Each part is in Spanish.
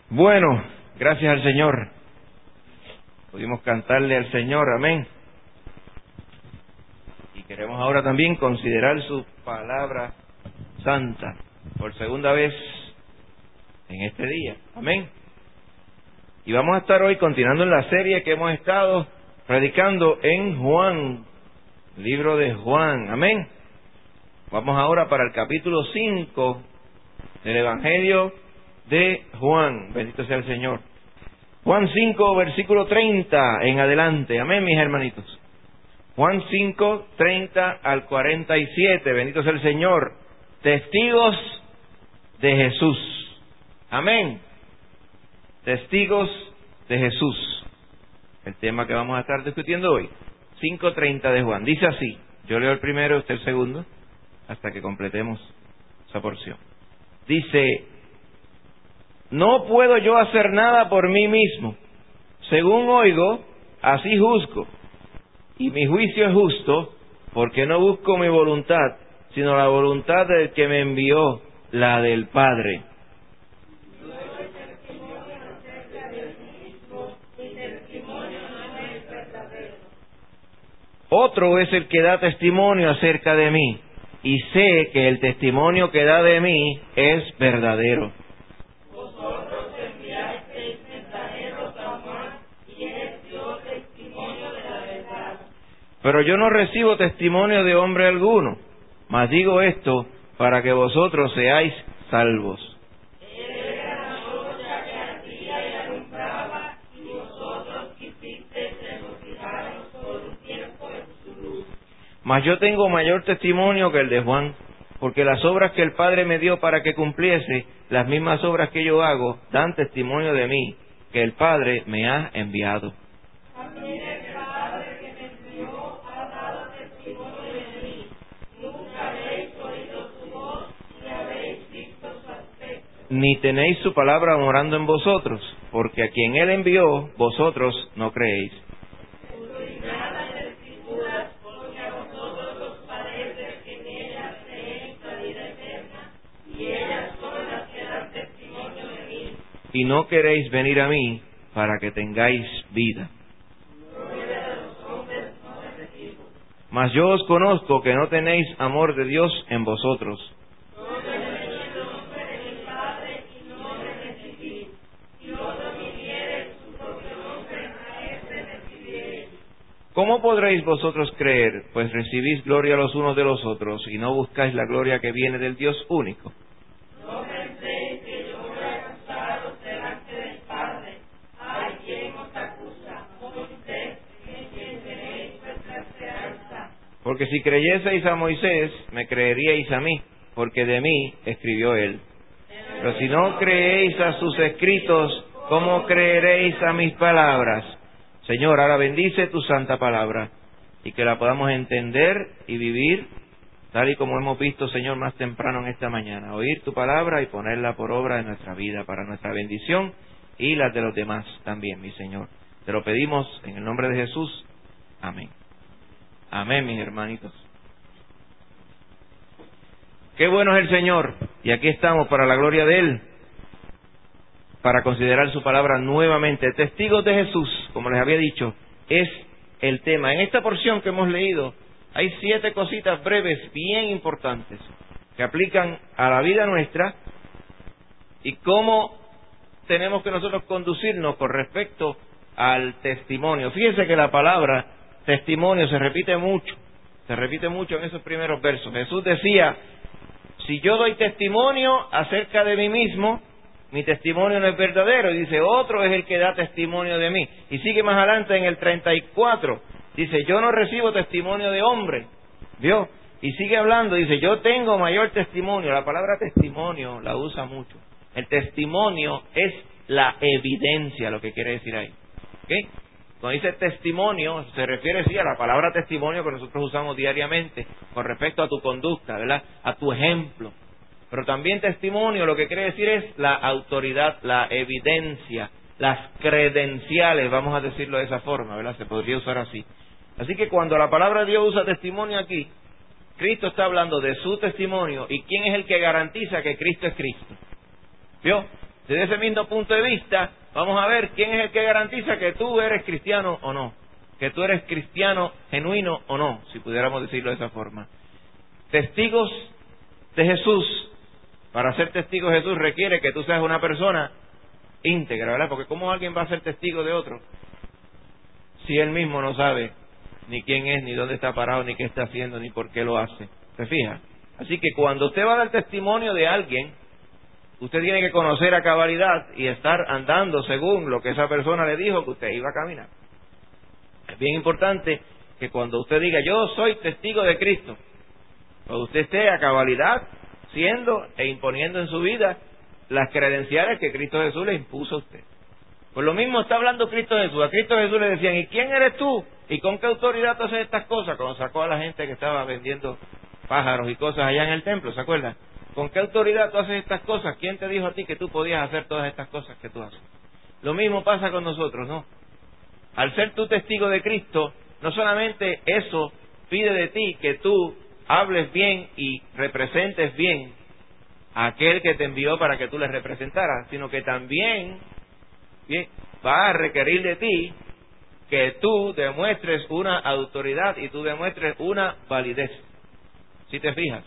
Bueno, gracias al Señor. Pudimos cantarle al Señor, amén. Y queremos ahora también considerar su palabra santa por segunda vez en este día, amén. Y vamos a estar hoy continuando en la serie que hemos estado predicando en Juan, libro de Juan, amén. Vamos ahora para el capítulo 5 del Evangelio de Juan, bendito sea el Señor. Juan 5, versículo 30 en adelante, amén, mis hermanitos. Juan 5, 30 al 47, bendito sea el Señor. Testigos de Jesús, amén. Testigos de Jesús, el tema que vamos a estar discutiendo hoy. 5:30 de Juan, dice así, yo leo el primero, usted el segundo, hasta que completemos esa porción. Dice: no puedo yo hacer nada por mí mismo. Según oigo, así juzgo. Y mi juicio es justo, porque no busco mi voluntad, sino la voluntad del que me envió, la del Padre. Otro es el que da testimonio acerca de mí, y sé que el testimonio que da de mí es verdadero. Pero yo no recibo testimonio de hombre alguno, mas digo esto para que vosotros seáis salvos. Mas yo tengo mayor testimonio que el de Juan, porque las obras que el Padre me dio para que cumpliese, las mismas obras que yo hago, dan testimonio de mí, que el Padre me ha enviado. Ni tenéis su palabra morando en vosotros, porque a quien Él envió, vosotros no creéis. Y no queréis venir a mí para que tengáis vida. Mas yo os conozco que no tenéis amor de Dios en vosotros. ¿Cómo podréis vosotros creer, pues recibís gloria los unos de los otros, y no buscáis la gloria que viene del Dios único? No penséis que yo voy a acusaros delante del Padre. Hay quien os acusa, Moisés, en quien tenéis vuestra esperanza. Porque si creyeseis a Moisés, me creeríais a mí, porque de mí escribió él. Pero si no creéis a sus escritos, ¿cómo creeréis a mis palabras? Señor, ahora bendice tu santa palabra y que la podamos entender y vivir tal y como hemos visto, Señor, más temprano en esta mañana. Oír tu palabra y ponerla por obra en nuestra vida para nuestra bendición y las de los demás también, mi Señor. Te lo pedimos en el nombre de Jesús. Amén. Amén, mis hermanitos. Qué bueno es el Señor, y aquí estamos para la gloria de Él, para considerar su palabra nuevamente. Testigos de Jesús, como les había dicho, es el tema. En esta porción que hemos leído hay 7 cositas breves bien importantes que aplican a la vida nuestra y cómo tenemos que nosotros conducirnos con respecto al testimonio. Fíjense que la palabra testimonio se repite mucho en esos primeros versos. Jesús decía: si yo doy testimonio acerca de mí mismo, mi testimonio no es verdadero. Y dice: otro es el que da testimonio de mí. Y sigue más adelante en el 34. Dice: yo no recibo testimonio de hombre. ¿Vio? Y sigue hablando. Dice: yo tengo mayor testimonio. La palabra testimonio la usa mucho. El testimonio es la evidencia, lo que quiere decir ahí. ¿Ok? Cuando dice testimonio, se refiere sí a la palabra testimonio que nosotros usamos diariamente con respecto a tu conducta, ¿verdad? A tu ejemplo. Pero también testimonio lo que quiere decir es la autoridad, la evidencia, las credenciales, vamos a decirlo de esa forma, ¿verdad? Se podría usar así. Así que cuando la palabra de Dios usa testimonio aquí, Cristo está hablando de su testimonio y quién es el que garantiza que Cristo es Cristo. ¿Vio? Desde ese mismo punto de vista, vamos a ver quién es el que garantiza que tú eres cristiano o no, que tú eres cristiano genuino o no, si pudiéramos decirlo de esa forma. Testigos de Jesús. Para ser testigo de Jesús requiere que tú seas una persona íntegra, ¿verdad? Porque ¿cómo alguien va a ser testigo de otro si él mismo no sabe ni quién es, ni dónde está parado, ni qué está haciendo, ni por qué lo hace? ¿Se fija? Así que cuando usted va a dar testimonio de alguien, usted tiene que conocer a cabalidad y estar andando según lo que esa persona le dijo que usted iba a caminar. Es bien importante que cuando usted diga, yo soy testigo de Cristo, cuando usted esté a cabalidad siendo e imponiendo en su vida las credenciales que Cristo Jesús le impuso a usted. Por lo mismo está hablando Cristo Jesús. A Cristo Jesús le decían, ¿y quién eres tú? ¿Y con qué autoridad tú haces estas cosas? Cuando sacó a la gente que estaba vendiendo pájaros y cosas allá en el templo, ¿se acuerdan? ¿Con qué autoridad tú haces estas cosas? ¿Quién te dijo a ti que tú podías hacer todas estas cosas que tú haces? Lo mismo pasa con nosotros, ¿no? Al ser tú testigo de Cristo, no solamente eso pide de ti que tú hables bien y representes bien a aquel que te envió para que tú le representaras, sino que también va a requerir de ti que tú demuestres una autoridad y tú demuestres una validez. Si te fijas,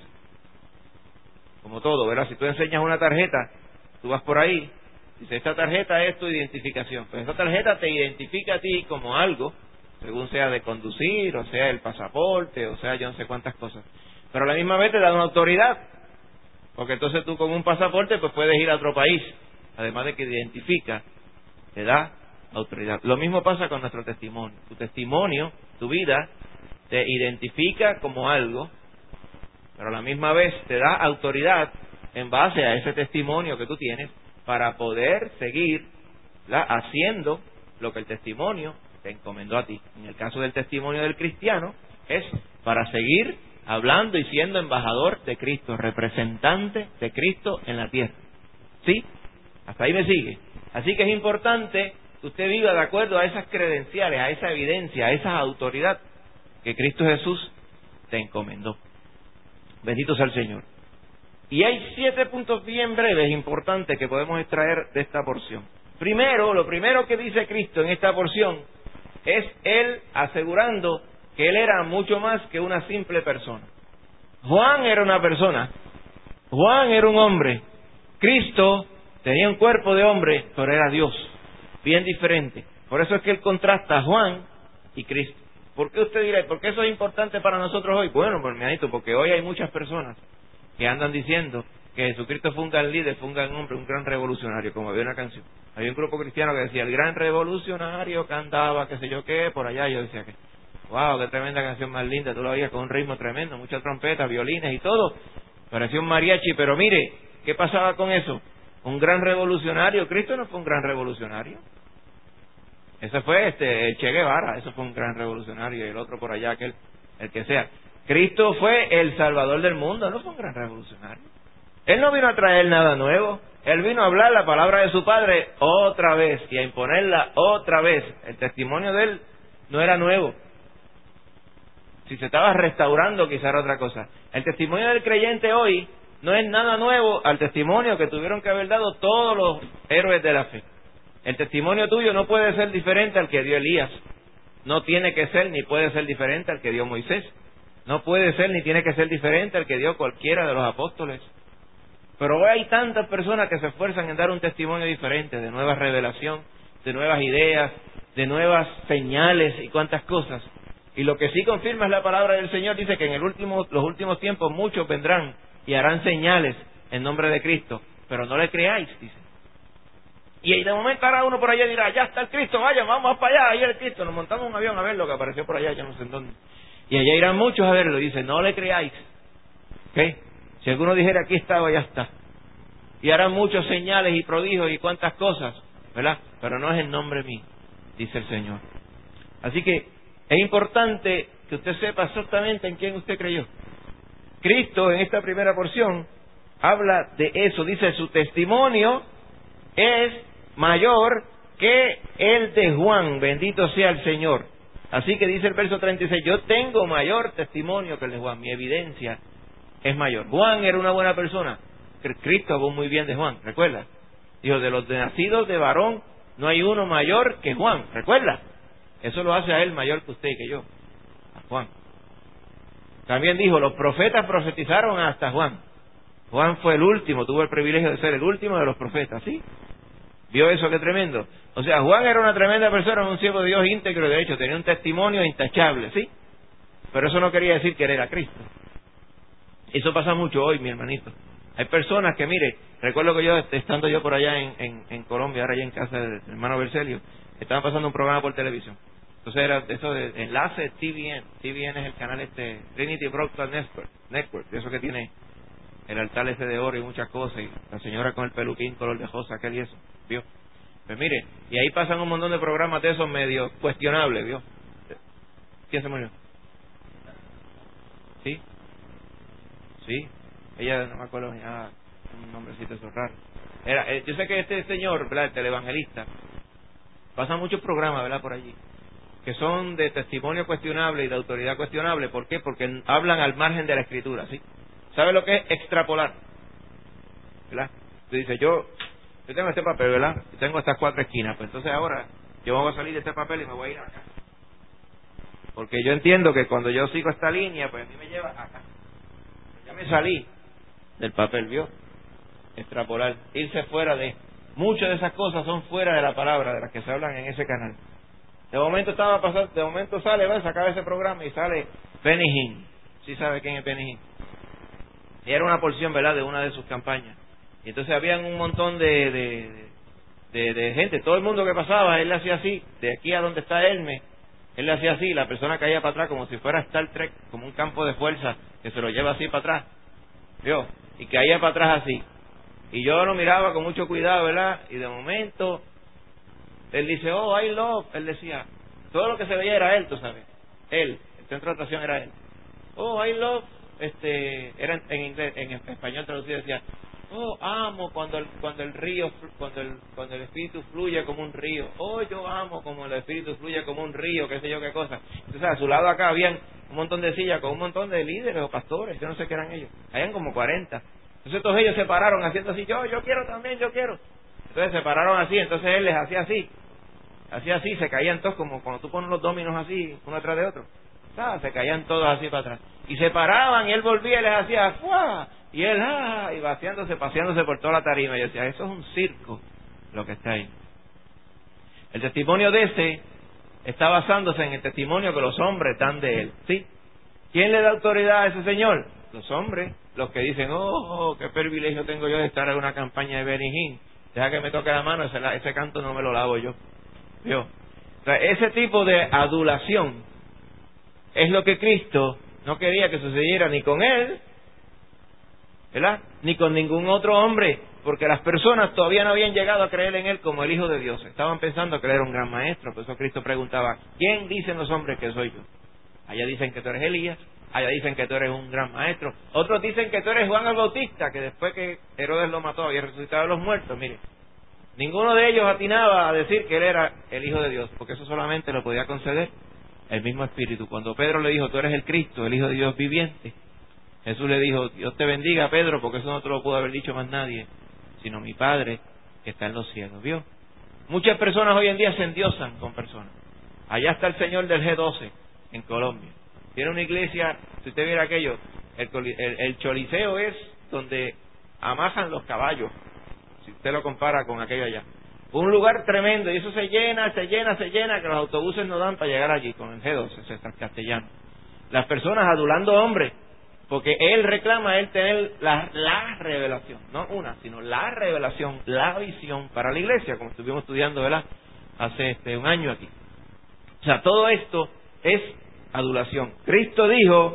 como todo, ¿verdad? Si tú enseñas una tarjeta, tú vas por ahí, dice, esta tarjeta es tu identificación, pues esta tarjeta te identifica a ti como algo, según sea de conducir, o sea el pasaporte, o sea yo no sé cuántas cosas, pero a la misma vez te da una autoridad, porque entonces tú con un pasaporte pues puedes ir a otro país, además de que te identifica, te da autoridad. Lo mismo pasa con nuestro testimonio. Tu testimonio, tu vida, te identifica como algo, pero a la misma vez te da autoridad en base a ese testimonio que tú tienes para poder seguir haciendo lo que el testimonio te encomendó a ti. En el caso del testimonio del cristiano, es para seguir hablando y siendo embajador de Cristo, representante de Cristo en la tierra. ¿Sí? Hasta ahí me sigue. Así que es importante que usted viva de acuerdo a esas credenciales, a esa evidencia, a esa autoridad que Cristo Jesús te encomendó. Bendito sea el Señor. Y hay 7 puntos bien breves, importantes, que podemos extraer de esta porción. Primero, lo primero que dice Cristo en esta porción es Él asegurando que Él era mucho más que una simple persona. Juan era una persona, Juan era un hombre, Cristo tenía un cuerpo de hombre, pero era Dios, bien diferente. Por eso es que Él contrasta a Juan y Cristo. ¿Por qué usted dirá, por qué eso es importante para nosotros hoy? Bueno, pues hermanito, porque hoy hay muchas personas que andan diciendo que Jesucristo fue un gran líder, fue un gran hombre, un gran revolucionario, como había una canción. Había un grupo cristiano que decía, el gran revolucionario cantaba, qué sé yo qué, por allá. Yo decía que, wow, qué tremenda canción más linda, tú la oías con un ritmo tremendo, muchas trompetas, violines y todo. Parecía un mariachi, pero mire, ¿qué pasaba con eso? Un gran revolucionario. Cristo no fue un gran revolucionario. Ese fue el Che Guevara, eso fue un gran revolucionario, y el otro por allá, el que sea. Cristo fue el Salvador del mundo, no fue un gran revolucionario. Él no vino a traer nada nuevo, Él vino a hablar la palabra de su Padre otra vez y a imponerla otra vez. El testimonio de Él no era nuevo. Si se estaba restaurando, quizá era otra cosa. El testimonio del creyente hoy no es nada nuevo al testimonio que tuvieron que haber dado todos los héroes de la fe. El testimonio tuyo no puede ser diferente al que dio Elías. No tiene que ser ni puede ser diferente al que dio Moisés. No puede ser ni tiene que ser diferente al que dio cualquiera de los apóstoles. Pero hoy hay tantas personas que se esfuerzan en dar un testimonio diferente, de nueva revelación, de nuevas ideas, de nuevas señales y cuantas cosas. Y lo que sí confirma es la palabra del Señor, dice que en los últimos tiempos muchos vendrán y harán señales en nombre de Cristo, pero no le creáis, dice. Y de momento ahora uno por allá dirá, ya está el Cristo, vaya, vamos para allá, ahí el Cristo. Nos montamos en un avión a ver lo que apareció por allá, ya no sé en dónde. Y allá irán muchos a verlo, dice, no le creáis. ¿Okay? Si alguno dijera, aquí está o allá está. Y harán muchos señales y prodigios y cuantas cosas, ¿verdad? Pero no es en nombre mío, dice el Señor. Así que es importante que usted sepa exactamente en quién usted creyó. Cristo en esta primera porción habla de eso, dice, su testimonio es mayor que el de Juan, bendito sea el Señor. Así que dice el verso 36, yo tengo mayor testimonio que el de Juan, mi evidencia es mayor. Juan era una buena persona, Cristo habló muy bien de Juan, ¿recuerda? Dijo, de los nacidos de varón, no hay uno mayor que Juan. ¿Recuerda? Eso lo hace a él mayor que usted y que yo. A Juan. También dijo, los profetas profetizaron hasta Juan. Juan fue el último, tuvo el privilegio de ser el último de los profetas, ¿sí? ¿Vio eso qué tremendo? O sea, Juan era una tremenda persona, un siervo de Dios íntegro, de hecho, tenía un testimonio intachable, ¿sí? Pero eso no quería decir que él era Cristo. Eso pasa mucho hoy, mi hermanito. Hay personas que, mire, recuerdo que yo, estando yo por allá en Colombia, ahora allá en casa del hermano Bercelio, estaban pasando un programa por televisión. Entonces era eso de enlace TVN. TVN es el canal Trinity Broadcast Network, de eso que tiene el altar ese de oro y muchas cosas, y la señora con el peluquín color de rosa, aquel y eso, ¿vio? Pues mire, y ahí pasan un montón de programas de esos medio cuestionables, ¿vio? ¿Quién se murió? ¿Sí? Sí, ella, no me acuerdo, un nombrecito eso raro. Yo sé que este señor, ¿verdad? El televangelista, pasa muchos programas, ¿verdad? Por allí, que son de testimonio cuestionable y de autoridad cuestionable. ¿Por qué? Porque hablan al margen de la Escritura, ¿sí? ¿Sabe lo que es extrapolar? ¿Verdad? Tú dices, yo tengo este papel, ¿verdad? Y tengo estas 4 esquinas, pues entonces ahora yo voy a salir de este papel y me voy a ir acá. Porque yo entiendo que cuando yo sigo esta línea, pues a mí me lleva acá. Ya me salí del papel, ¿vio? Extrapolar, irse fuera de... Muchas de esas cosas son fuera de la palabra, de las que se hablan en ese canal. De momento de momento sale, va a sacar ese programa y sale Benny Hinn. ¿Sí sabe quién es Benny Hinn? Y era una porción, ¿verdad?, de una de sus campañas. Y entonces habían un montón de gente, todo el mundo que pasaba, él le hacía así, de aquí a donde está Hermes, él le hacía así, la persona caía para atrás como si fuera Star Trek, como un campo de fuerza que se lo lleva así para atrás, ¿vio? Y caía para atrás así. Y yo lo miraba con mucho cuidado, ¿verdad? Y de momento, él dice, oh, I love, él decía, todo lo que se veía era él, tú sabes, él, el centro de atracción era él. Oh, I love, era en inglés, en español traducido decía, oh, amo cuando el río, cuando el espíritu fluye como un río. Oh, yo amo como el espíritu fluye como un río, qué sé yo qué cosa. Entonces a su lado acá habían un montón de sillas con un montón de líderes o pastores, yo no sé qué eran ellos. Habían como 40. Entonces todos ellos se pararon haciendo así, yo quiero también, yo quiero. Entonces se pararon así, entonces él les hacía así, se caían todos como cuando tú pones los dominos así, uno atrás de otro. Se caían todos así para atrás. Y se paraban, y él volvía y les hacía ¡fua! Y él, y paseándose por toda la tarima. Y yo decía, eso es un circo, lo que está ahí. El testimonio de ese está basándose en el testimonio que los hombres dan de él, ¿sí? ¿Quién le da autoridad a ese señor? Los hombres, los que dicen, oh, qué privilegio tengo yo de estar en una campaña de Benny Hinn. Deja que me toque la mano, ese canto no me lo lavo yo. ¿Vio? O sea, ese tipo de adulación es lo que Cristo no quería que sucediera ni con él, ¿verdad?, ni con ningún otro hombre, porque las personas todavía no habían llegado a creer en él como el Hijo de Dios. Estaban pensando que él era un gran maestro. Por eso Cristo preguntaba, ¿quién dicen los hombres que soy yo? Allá dicen que tú eres Elías, allá dicen que tú eres un gran maestro, otros dicen que tú eres Juan el Bautista, que después que Herodes lo mató había resucitado de los muertos. Mire, ninguno de ellos atinaba a decir que él era el Hijo de Dios, porque eso solamente lo podía conceder el mismo Espíritu. Cuando Pedro le dijo, tú eres el Cristo, el Hijo de Dios viviente, Jesús le dijo, Dios te bendiga, Pedro, porque eso no te lo pudo haber dicho más nadie, sino mi Padre que está en los cielos. ¿Vio? Muchas personas hoy en día se endiosan con personas. Allá está el señor del G12 en Colombia. Tiene una iglesia, si usted viera aquello, el Choliseo es donde amasan los caballos, si usted lo compara con aquello allá. Un lugar tremendo, y eso se llena, que los autobuses no dan para llegar allí con el G12, César Castellano. Las personas adulando hombres, porque él reclama tener la revelación, no una, sino la revelación, la visión para la iglesia, como estuvimos estudiando, ¿verdad?, hace un año aquí. O sea, todo esto es adulación. Cristo dijo,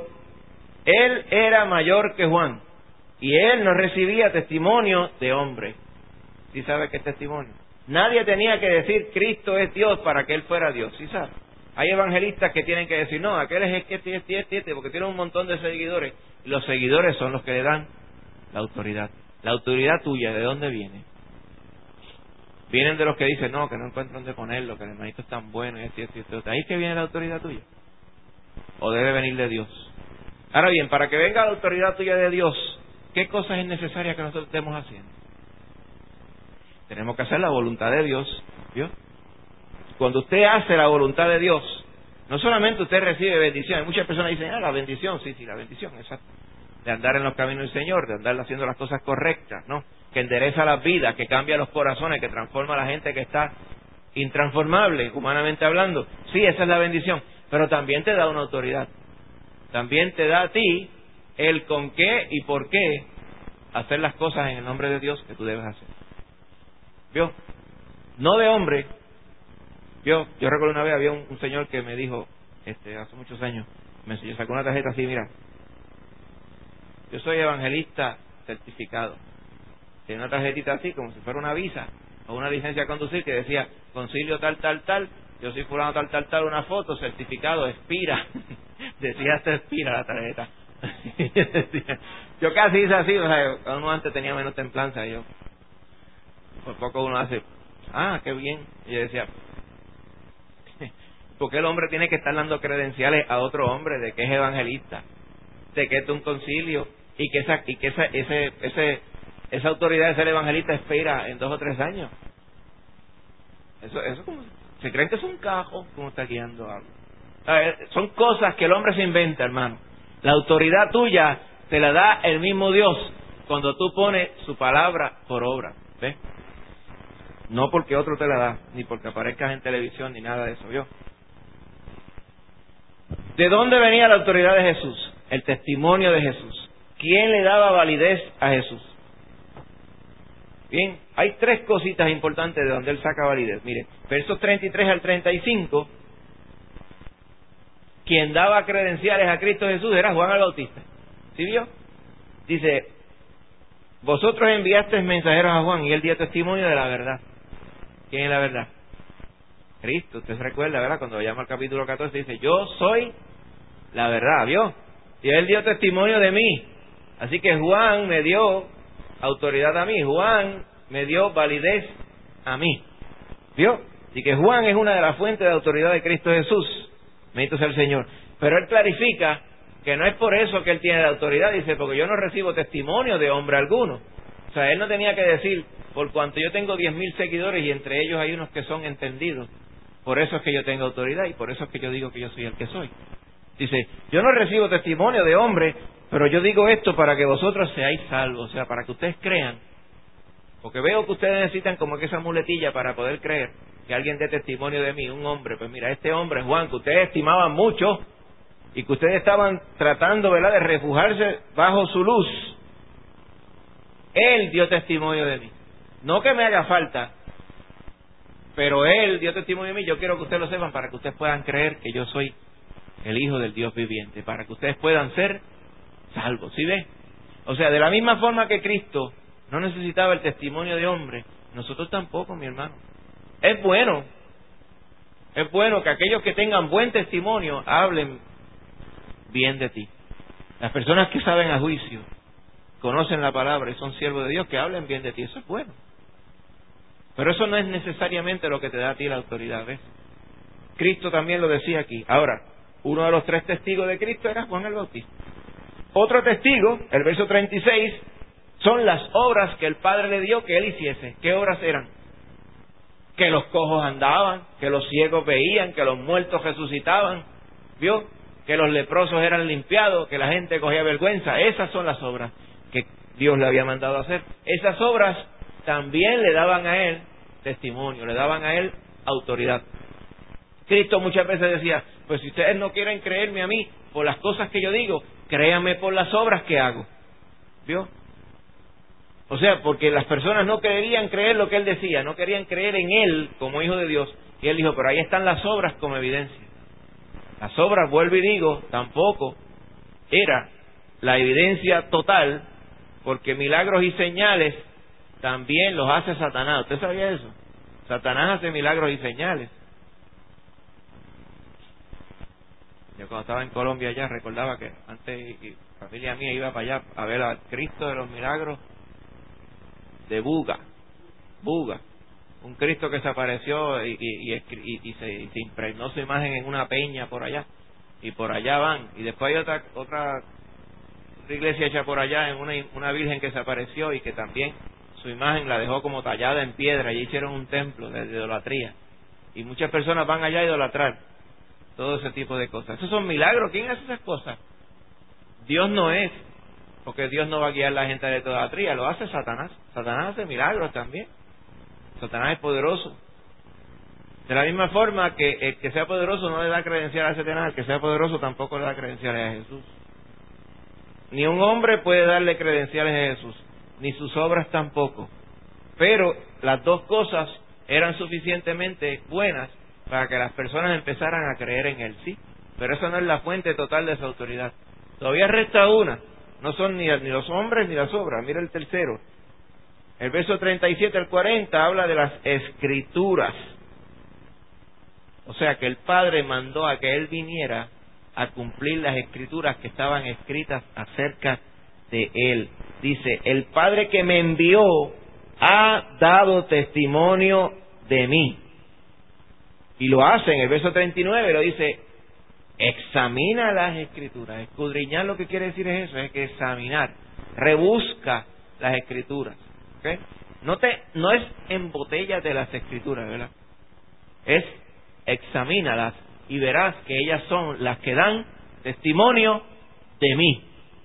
él era mayor que Juan, y él no recibía testimonio de hombre. ¿Sí sabe qué es testimonio? Nadie tenía que decir Cristo es Dios para que él fuera Dios, ¿sí sabe? Hay evangelistas que tienen que decir, no, aquel es este, porque tiene un montón de seguidores. Y los seguidores son los que le dan la autoridad. La autoridad tuya, ¿de dónde viene? Vienen de los que dicen, no, que no encuentran dónde ponerlo, que el hermanito es tan bueno, y esto. ¿Ahí es que viene la autoridad tuya? ¿O debe venir de Dios? Ahora bien, para que venga la autoridad tuya de Dios, ¿qué cosas es necesaria que nosotros estemos haciendo? Tenemos que hacer la voluntad de Dios. ¿Vio? Cuando usted hace la voluntad de Dios, no solamente usted recibe bendiciones. Muchas personas dicen, la bendición, sí, la bendición, exacto. De andar en los caminos del Señor, de andar haciendo las cosas correctas, ¿no? Que endereza las vidas, que cambia los corazones, que transforma a la gente que está intransformable, humanamente hablando. Sí, esa es la bendición, pero también te da una autoridad. También te da a ti el con qué y por qué hacer las cosas en el nombre de Dios que tú debes hacer. ¿Vio? No de hombre. ¿Vio? Yo recuerdo una vez había un señor que me dijo, hace muchos años, me enseñó, sacó una tarjeta así, mira, yo soy evangelista certificado. Tiene una tarjetita así, como si fuera una visa o una licencia a conducir que decía concilio tal, tal, tal, yo soy fulano tal, tal, tal, una foto, certificado, expira. Decía hasta expira la tarjeta. Yo casi hice así, o sea, uno antes tenía menos templanza, yo por poco uno hace, qué bien. Y yo decía, ¿por qué el hombre tiene que estar dando credenciales a otro hombre de que es evangelista, de que es un concilio y que esa autoridad de ser evangelista expira en 2 o 3 años? Eso como, se creen que es un cajo como está guiando algo. Son cosas que el hombre se inventa, hermano. La autoridad tuya te la da el mismo Dios cuando tú pones su palabra por obra. ¿Ves? No porque otro te la da, ni porque aparezcas en televisión, ni nada de eso. ¿Vio? ¿De dónde venía la autoridad de Jesús? El testimonio de Jesús. ¿Quién le daba validez a Jesús? Bien, hay 3 cositas importantes de donde él saca validez. Mire, versos 33 al 35, quien daba credenciales a Cristo Jesús era Juan el Bautista. ¿Sí vio? Dice, vosotros enviasteis mensajeros a Juan y él dio testimonio de la verdad. ¿Quién es la verdad? Cristo. Usted se recuerda, ¿verdad? Cuando llama al capítulo 14 dice, yo soy la verdad, ¿vio? Y él dio testimonio de mí. Así que Juan me dio autoridad a mí. Juan me dio validez a mí. ¿Vio? Así que Juan es una de las fuentes de autoridad de Cristo Jesús. Bendito sea el Señor. Pero él clarifica que no es por eso que él tiene la autoridad. Dice, porque yo no recibo testimonio de hombre alguno. O sea, él no tenía que decir, por cuanto yo tengo 10,000 seguidores y entre ellos hay unos que son entendidos, por eso es que yo tengo autoridad y por eso es que yo digo que yo soy el que soy. Dice, yo no recibo testimonio de hombre, pero yo digo esto para que vosotros seáis salvos, o sea, para que ustedes crean. Porque veo que ustedes necesitan como que esa muletilla para poder creer que alguien dé testimonio de mí, un hombre. Pues mira, este hombre, Juan, que ustedes estimaban mucho y que ustedes estaban tratando, ¿verdad?, de refugiarse bajo su luz, él dio testimonio de mí. No que me haga falta, pero él dio testimonio de mí. Yo quiero que ustedes lo sepan para que ustedes puedan creer que yo soy el Hijo del Dios viviente, para que ustedes puedan ser salvos. ¿Sí ve? O sea, de la misma forma que Cristo no necesitaba el testimonio de hombre, nosotros tampoco, mi hermano. Es bueno que aquellos que tengan buen testimonio hablen bien de ti. Las personas que saben a juicio, conocen la palabra y son siervos de Dios, que hablen bien de ti, eso es bueno. Pero eso no es necesariamente lo que te da a ti la autoridad, ¿ves? Cristo también lo decía aquí. Ahora, uno de los 3 testigos de Cristo era Juan el Bautista. Otro testigo, el verso 36, son las obras que el Padre le dio que él hiciese. ¿Qué obras eran? Que los cojos andaban, que los ciegos veían, que los muertos resucitaban, ¿vio? Que los leprosos eran limpiados, que la gente cogía vergüenza. Esas son las obras que Dios le había mandado a hacer. Esas obras también le daban a él testimonio, le daban a él autoridad. Cristo muchas veces decía, pues si ustedes no quieren creerme a mí por las cosas que yo digo, créanme por las obras que hago. ¿Vio? O sea, porque las personas no querían creer lo que él decía, no querían creer en él como Hijo de Dios. Y él dijo, pero ahí están las obras como evidencia. Las obras, vuelvo y digo, tampoco era la evidencia total, porque milagros y señales también los hace Satanás. ¿Usted sabía eso? Satanás hace milagros y señales. Yo cuando estaba en Colombia ya recordaba que antes la familia mía iba para allá a ver a Cristo de los Milagros de Buga, un Cristo que se apareció y se impregnó su imagen en una peña por allá, y por allá van, y después hay otra iglesia hecha por allá en una virgen que se apareció y que también su imagen la dejó como tallada en piedra y hicieron un templo de idolatría. Y muchas personas van allá a idolatrar todo ese tipo de cosas. Esos son milagros. ¿Quién hace esas cosas? Dios no es, porque Dios no va a guiar a la gente a la idolatría, lo hace Satanás. Satanás hace milagros también. Satanás es poderoso. De la misma forma que el que sea poderoso no le da credenciales a Satanás, el que sea poderoso tampoco le da credenciales a Jesús. Ni un hombre puede darle credenciales a Jesús, ni sus obras tampoco. Pero las dos cosas eran suficientemente buenas para que las personas empezaran a creer en Él, sí. Pero esa no es la fuente total de su autoridad. Todavía resta una. No son ni los hombres ni las obras. Mira el tercero. El verso 37 al 40 habla de las Escrituras. O sea que el Padre mandó a que Él viniera a cumplir las Escrituras que estaban escritas acerca de Él. Dice, el Padre que me envió ha dado testimonio de mí. Y lo hace en el verso 39, lo dice, examina las Escrituras. Escudriñar lo que quiere decir es eso, es que examinar, rebusca las Escrituras. ¿Okay? No es embotellate las Escrituras, ¿verdad? Es examínalas y verás que ellas son las que dan testimonio de mí.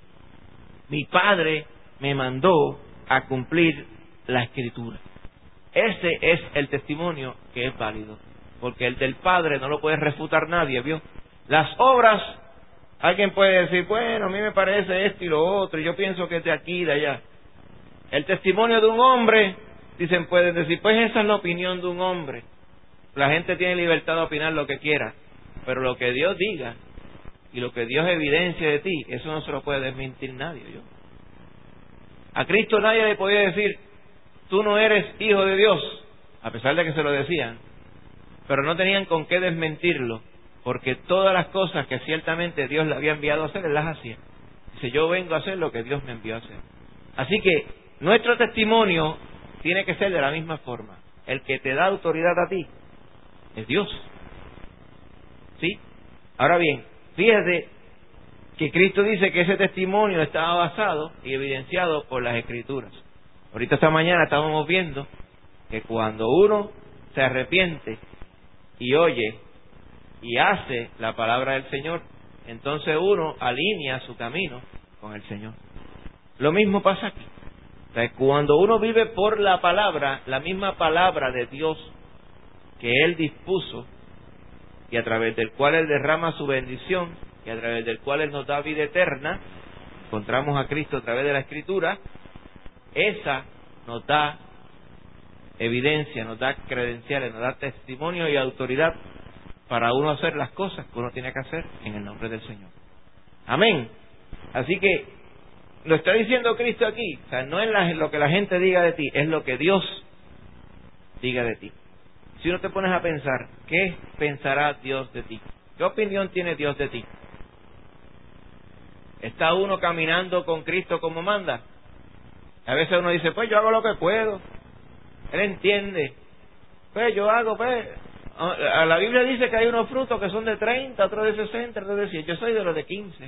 Mi Padre me mandó a cumplir la Escritura. Ese es el testimonio que es válido, porque el del Padre no lo puede refutar nadie, ¿vio? Las obras, alguien puede decir, bueno, a mí me parece esto y lo otro, y yo pienso que es de aquí y de allá. El testimonio de un hombre, pueden decir, pues esa es la opinión de un hombre. La gente tiene libertad de opinar lo que quiera, pero lo que Dios diga y lo que Dios evidencia de ti, eso no se lo puede desmentir nadie. ¿Yo? A Cristo nadie le podía decir, tú no eres hijo de Dios, a pesar de que se lo decían, pero no tenían con qué desmentirlo, porque todas las cosas que ciertamente Dios le había enviado a hacer, Él las hacía. Dice, yo vengo a hacer lo que Dios me envió a hacer. Así que nuestro testimonio tiene que ser de la misma forma. El que te da autoridad a ti es Dios. ¿Sí? Ahora bien, fíjate que Cristo dice que ese testimonio estaba basado y evidenciado por las Escrituras. Ahorita esta mañana estábamos viendo que cuando uno se arrepiente y oye y hace la palabra del Señor, entonces uno alinea su camino con el Señor. Lo mismo pasa aquí. O sea, cuando uno vive por la palabra, la misma palabra de Dios que Él dispuso y a través del cual Él derrama su bendición y a través del cual Él nos da vida eterna, encontramos a Cristo a través de la Escritura, esa nos da evidencia, nos da credenciales, nos da testimonio y autoridad para uno hacer las cosas que uno tiene que hacer en el nombre del Señor. Amén. Así que lo está diciendo Cristo aquí, o sea, no es lo que la gente diga de ti, es lo que Dios diga de ti. Si uno te pones a pensar, ¿qué pensará Dios de ti? ¿Qué opinión tiene Dios de ti? ¿Está uno caminando con Cristo como manda? A veces uno dice, pues yo hago lo que puedo. Él entiende. Pues yo hago, pues. A la Biblia dice que hay unos frutos que son de 30, otros de 60, otros de 100. Yo soy de los de 15.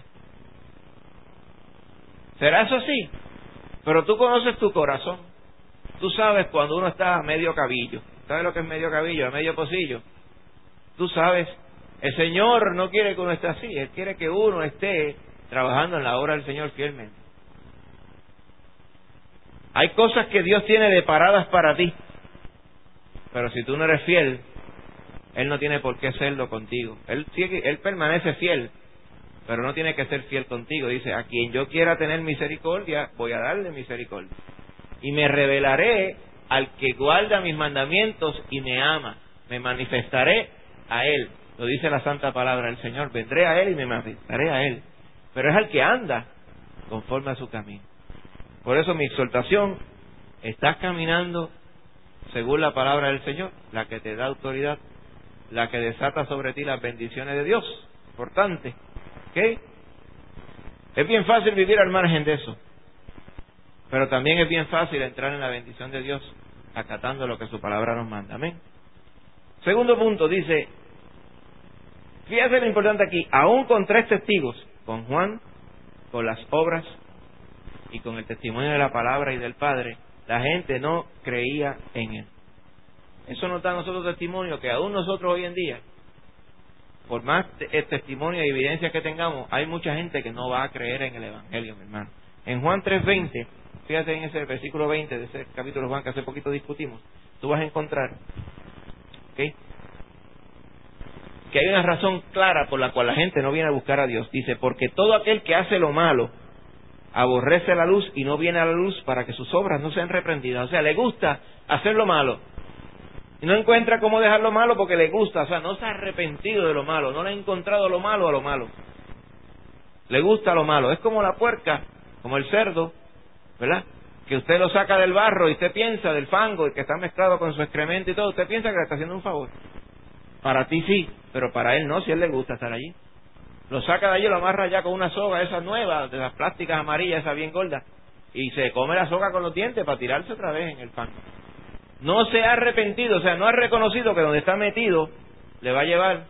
¿Será eso así? Pero tú conoces tu corazón. Tú sabes cuando uno está a medio cabillo. ¿Sabes lo que es medio cabillo? A medio pocillo. Tú sabes, el Señor no quiere que uno esté así. Él quiere que uno esté trabajando en la obra del Señor fielmente. Hay cosas que Dios tiene deparadas para ti. Pero si tú no eres fiel, Él no tiene por qué serlo contigo. Él permanece fiel, pero no tiene que ser fiel contigo. Dice, a quien yo quiera tener misericordia, voy a darle misericordia. Y me revelaré al que guarda mis mandamientos y me ama. Me manifestaré a Él. Lo dice la santa palabra del Señor. Vendré a Él y me manifestaré a Él. Pero es al que anda conforme a su camino. Por eso mi exhortación, estás caminando según la palabra del Señor, la que te da autoridad, la que desata sobre ti las bendiciones de Dios. Importante. ¿Ok? Es bien fácil vivir al margen de eso. Pero también es bien fácil entrar en la bendición de Dios acatando lo que su palabra nos manda. Amén. Segundo punto, dice, fíjate lo importante aquí, aún con 3 testigos, con Juan, con las obras y con el testimonio de la palabra y del Padre, La gente no creía en Él. Eso nos da a nosotros testimonio que aún nosotros hoy en día, por más testimonio y evidencias que tengamos, hay mucha gente que no va a creer en el Evangelio, mi hermano. En Juan 3:20, fíjate en ese versículo 20 de ese capítulo de Juan que hace poquito discutimos, tú vas a encontrar, ¿okay?, que hay una razón clara por la cual la gente no viene a buscar a Dios. Dice, porque todo aquel que hace lo malo aborrece la luz y no viene a la luz para que sus obras no sean reprendidas. O sea, le gusta hacer lo malo y no encuentra cómo dejar lo malo porque le gusta. O sea, no se ha arrepentido de lo malo, no le ha encontrado lo malo a lo malo. Le gusta lo malo. Es como la puerca, como el cerdo, ¿verdad? Que usted lo saca del barro y usted piensa, del fango, y que está mezclado con su excremento y todo, usted piensa que le está haciendo un favor. Para ti sí, pero para él no, si a él le gusta estar allí. Lo saca de allí, lo amarra ya con una soga, esa nueva, de las plásticas amarillas, esa bien gorda, y se come la soga con los dientes para tirarse otra vez en el fango. No se ha arrepentido, o sea, no ha reconocido que donde está metido le va a llevar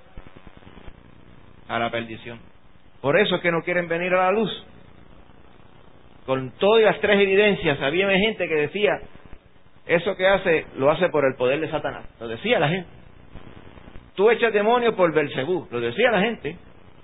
a la perdición. Por eso es que no quieren venir a la luz. Con todas las tres evidencias, había gente que decía, eso que hace, lo hace por el poder de Satanás. Lo decía la gente. Tú echas demonios por Belcebú, lo decía la gente.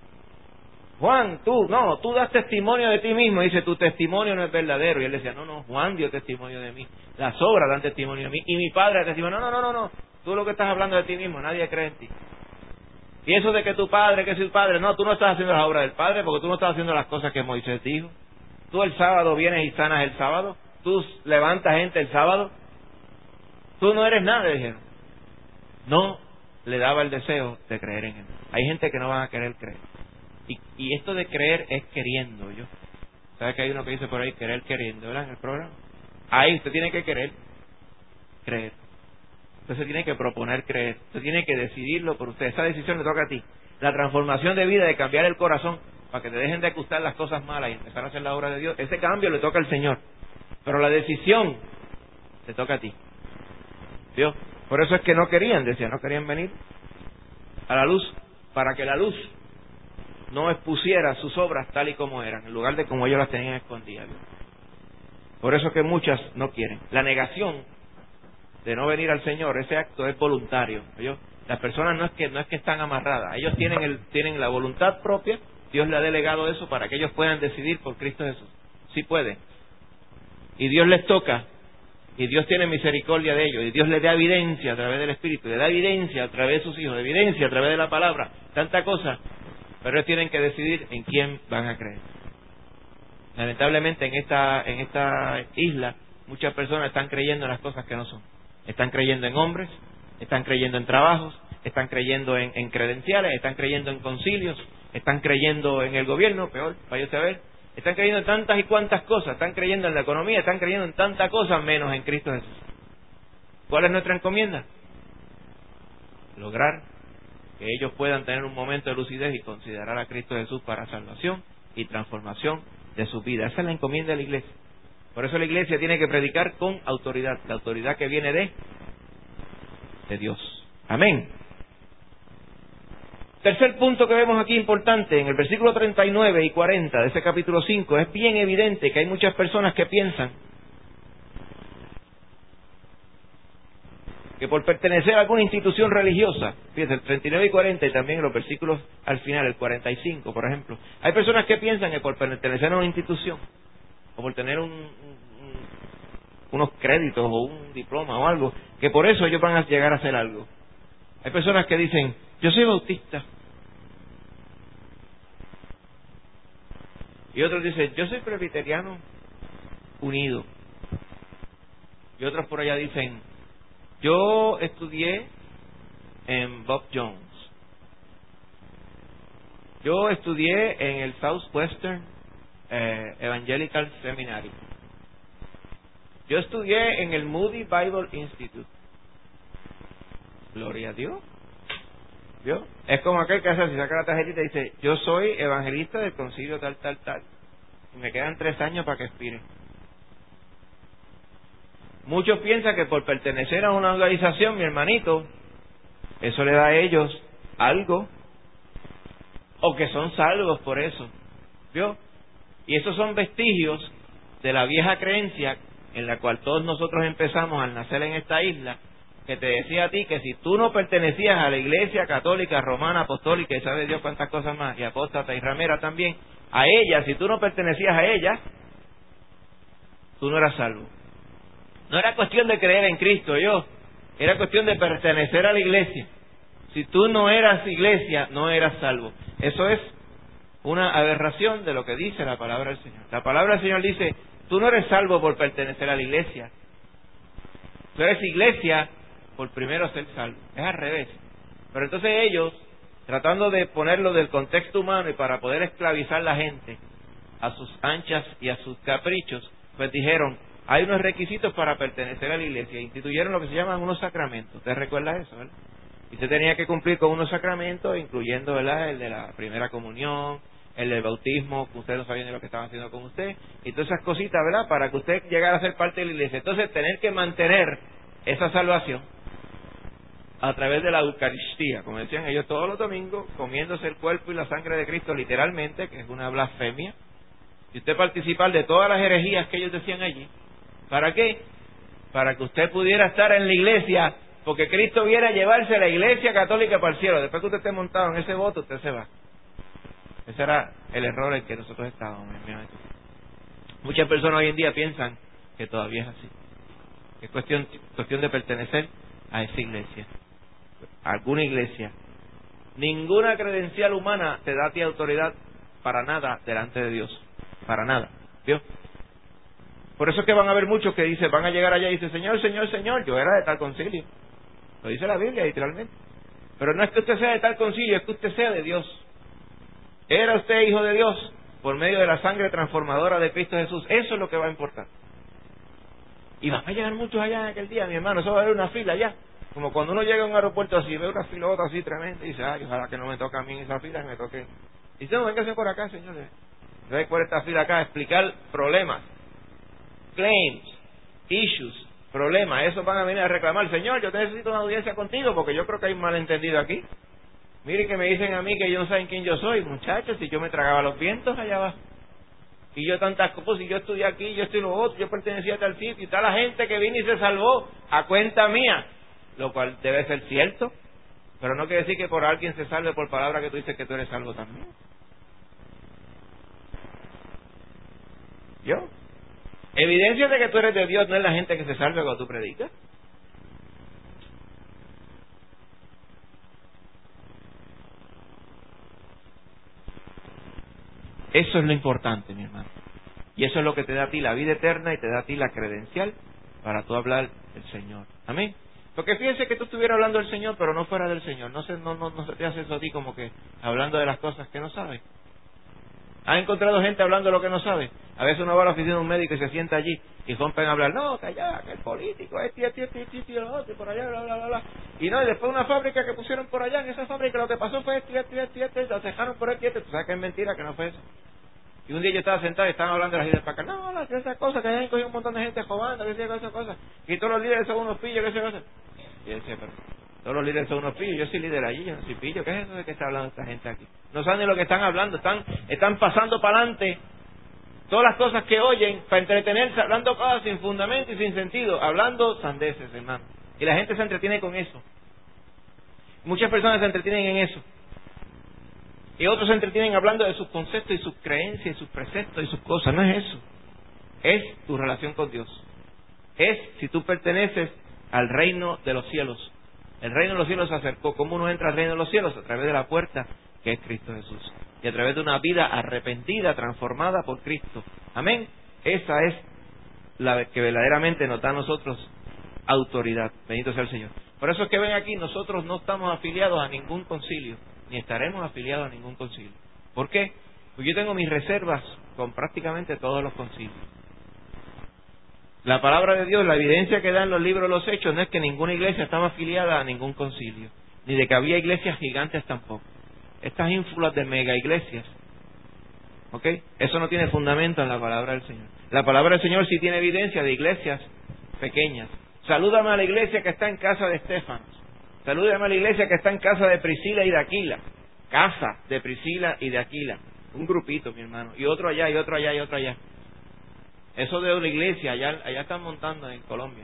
Juan, tú das testimonio de ti mismo. Dice, tu testimonio no es verdadero. Y él decía, no, Juan dio testimonio de mí. Las obras dan testimonio de mí. Y mi padre da testimonio. No. Tú lo que estás hablando de ti mismo, nadie cree en ti. Y eso de que tu padre, que es el padre, no, tú no estás haciendo las obras del padre porque tú no estás haciendo las cosas que Moisés dijo. Tú el sábado vienes y sanas el sábado. Tú levantas gente el sábado. Tú no eres nada, le dijeron. No le daba el deseo de creer en él. Hay gente que no van a querer creer. Y esto de creer es queriendo, yo. ¿Sabes que hay uno que dice por ahí, querer queriendo, ¿verdad? En el programa. Ahí usted tiene que querer creer. Usted se tiene que proponer creer. Usted tiene que decidirlo por usted. Esa decisión le toca a ti. La transformación de vida, de cambiar el corazón, para que te dejen de gustar las cosas malas y empezar a hacer la obra de Dios, ese cambio le toca al Señor. Pero la decisión te toca a ti. ¿Vio? Por eso es que no querían venir a la luz, para que la luz no expusiera sus obras tal y como eran, en lugar de como ellos las tenían escondidas. Por eso es que muchas no quieren. La negación de no venir al Señor, ese acto es voluntario. ¿Oyó? Las personas no es que están amarradas, ellos tienen la voluntad propia. Dios le ha delegado eso para que ellos puedan decidir por Cristo Jesús. Sí pueden. Y Dios les toca, y Dios tiene misericordia de ellos, y Dios les da evidencia a través del Espíritu, le da evidencia a través de sus hijos, evidencia a través de la palabra, tanta cosa. Pero ellos tienen que decidir en quién van a creer. Lamentablemente en esta isla muchas personas están creyendo en las cosas que no son. Están creyendo en hombres, están creyendo en trabajos, están creyendo en credenciales, están creyendo en concilios, están creyendo en el gobierno, peor, vaya usted a ver. Están creyendo en tantas y cuantas cosas, están creyendo en la economía, están creyendo en tantas cosas menos en Cristo Jesús. ¿Cuál es nuestra encomienda? Lograr que ellos puedan tener un momento de lucidez y considerar a Cristo Jesús para salvación y transformación de su vida. Esa es la encomienda de la iglesia. Por eso la iglesia tiene que predicar con autoridad, la autoridad que viene de Dios. Amén. Tercer punto que vemos aquí importante, en el versículo 39 y 40 de ese capítulo 5, es bien evidente que hay muchas personas que piensan que por pertenecer a alguna institución religiosa, fíjense, el 39 y 40 y también los versículos al final, el 45, por ejemplo, hay personas que piensan que por pertenecer a una institución, o por tener unos créditos o un diploma o algo, que por eso ellos van a llegar a hacer algo. Hay personas que dicen, yo soy bautista. Y otros dicen, yo soy presbiteriano unido. Y otros por allá dicen, yo estudié en Bob Jones. Yo estudié en el Southwestern Evangelical Seminary. Yo estudié en el Moody Bible Institute. Gloria a Dios. ¿Vio? Es como aquel que hace, si saca la tarjetita y dice, yo soy evangelista del concilio tal. Y me quedan 3 años para que expire. Muchos piensan que por pertenecer a una organización, mi hermanito, eso le da a ellos algo, o que son salvos por eso. ¿Vio? Y esos son vestigios de la vieja creencia en la cual todos nosotros empezamos al nacer en esta isla, que te decía a ti que si tú no pertenecías a la Iglesia Católica, Romana, Apostólica, y sabe Dios cuántas cosas más, y apóstata y ramera también, a ella, si tú no pertenecías a ella, tú no eras salvo. No era cuestión de creer en Cristo, era cuestión de pertenecer a la Iglesia. Si tú no eras Iglesia, no eras salvo. Eso es una aberración de lo que dice la palabra del Señor. La palabra del Señor dice, tú no eres salvo por pertenecer a la Iglesia. Tú eres Iglesia por primero ser salvo. Es al revés. Pero entonces ellos, tratando de ponerlo del contexto humano y para poder esclavizar a la gente a sus anchas y a sus caprichos, pues dijeron, hay unos requisitos para pertenecer a la Iglesia. Instituyeron lo que se llaman unos sacramentos. ¿Usted recuerda eso, verdad? Y usted tenía que cumplir con unos sacramentos, incluyendo, ¿verdad?, el de la primera comunión, el del bautismo, que ustedes no sabían de lo que estaban haciendo con usted, y todas esas cositas, ¿verdad?, para que usted llegara a ser parte de la Iglesia. Entonces, tener que mantener esa salvación a través de la Eucaristía, como decían ellos todos los domingos, comiéndose el cuerpo y la sangre de Cristo literalmente, que es una blasfemia, y usted participar de todas las herejías que ellos decían allí. ¿Para qué? Para que usted pudiera estar en la Iglesia, porque Cristo viene a llevarse la Iglesia Católica para el cielo. Después que usted esté montado en ese bote, usted se va. Ese era el error en que nosotros estábamos. Muchas personas hoy en día piensan que todavía es así. Es cuestión de pertenecer a esa iglesia, a alguna iglesia. Ninguna credencial humana te da a ti autoridad para nada delante de Dios. Para nada. ¿Vio? Por eso es que van a haber muchos que dicen, van a llegar allá y dicen, Señor, Señor, Señor, yo era de tal concilio. Lo dice la Biblia literalmente. Pero no es que usted sea de tal concilio, es que usted sea de Dios. Era usted hijo de Dios por medio de la sangre transformadora de Cristo Jesús. Eso es lo que va a importar. Y van a llegar muchos allá en aquel día, mi hermano. Eso va a haber una fila allá. Como cuando uno llega a un aeropuerto así, ve una filota así tremenda y dice, ay, ojalá que no me toque a mí en esa fila, que me toque. Y dice, no, véngase por acá, señores. Venga por esta fila acá a explicar problemas, claims, issues, problemas. Esos van a venir a reclamar, Señor, yo necesito una audiencia contigo porque yo creo que hay un malentendido aquí. Mire que me dicen a mí que ellos no saben quién yo soy, muchachos, si yo me tragaba los vientos allá abajo. Y yo tantas cosas, si yo estudié aquí, yo estoy lo otro, yo pertenecía a tal sitio, y tal la gente que vino y se salvó a cuenta mía, lo cual debe ser cierto, pero no quiere decir que por alguien se salve por palabra que tú dices que tú eres salvo también. ¿Yo? Evidencia de que tú eres de Dios no es la gente que se salve cuando tú predicas. Eso es lo importante, mi hermano. Y eso es lo que te da a ti la vida eterna y te da a ti la credencial para tú hablar del Señor. Amén. Porque fíjense que tú estuvieras hablando del Señor, pero no fuera del Señor. No se te hace eso a ti como que hablando de las cosas que no sabes. ¿Has encontrado gente hablando de lo que no sabe? A veces uno va a la oficina de un médico y se sienta allí y rompen a hablar, no, que allá, que el político, y lo otro, y por allá, bla, bla, bla, bla. Y no, y después una fábrica que pusieron por allá, en esa fábrica lo que pasó fue lo dejaron por tú sabes que es mentira, que no fue eso. Y un día yo estaba sentado y estaban hablando de las líderes para acá, no, que esas cosas, que hayan cogido un montón de gente robando, que esas cosas, y todos los líderes son unos pillos, que esas cosas. Y yo decía, pero todos los líderes son unos pillos, yo soy líder allí, yo no soy pillo, ¿qué es eso de que está hablando esta gente aquí? No saben de lo que están hablando, están pasando para adelante todas las cosas que oyen para entretenerse, hablando cosas sin fundamento y sin sentido, hablando sandeces, hermano. Y la gente se entretiene con eso. Muchas personas se entretienen en eso. Y otros se entretienen hablando de sus conceptos y sus creencias y sus preceptos y sus cosas. No es eso. Es tu relación con Dios. Es si tú perteneces al reino de los cielos. El reino de los cielos se acercó. ¿Cómo uno entra al reino de los cielos? A través de la puerta que es Cristo Jesús. Y a través de una vida arrepentida, transformada por Cristo. Amén. Esa es la que verdaderamente nos da a nosotros autoridad. Bendito sea el Señor. Por eso es que ven aquí, nosotros no estamos afiliados a ningún concilio, ni estaremos afiliados a ningún concilio. ¿Por qué? Porque yo tengo mis reservas con prácticamente todos los concilios. La palabra de Dios, la evidencia que da en los libros de los Hechos, no es que ninguna iglesia estaba afiliada a ningún concilio, ni de que había iglesias gigantes tampoco. Estas ínfulas de mega iglesias, ¿ok? Eso no tiene fundamento en la palabra del Señor. La palabra del Señor sí tiene evidencia de iglesias pequeñas. Salúdame a la iglesia que está en casa de Estéfanos. Salúdame a la iglesia que está en casa de Priscila y de Aquila. Casa de Priscila y de Aquila. Un grupito, mi hermano. Y otro allá, y otro allá, y otro allá. Eso de la iglesia, allá están montando en Colombia.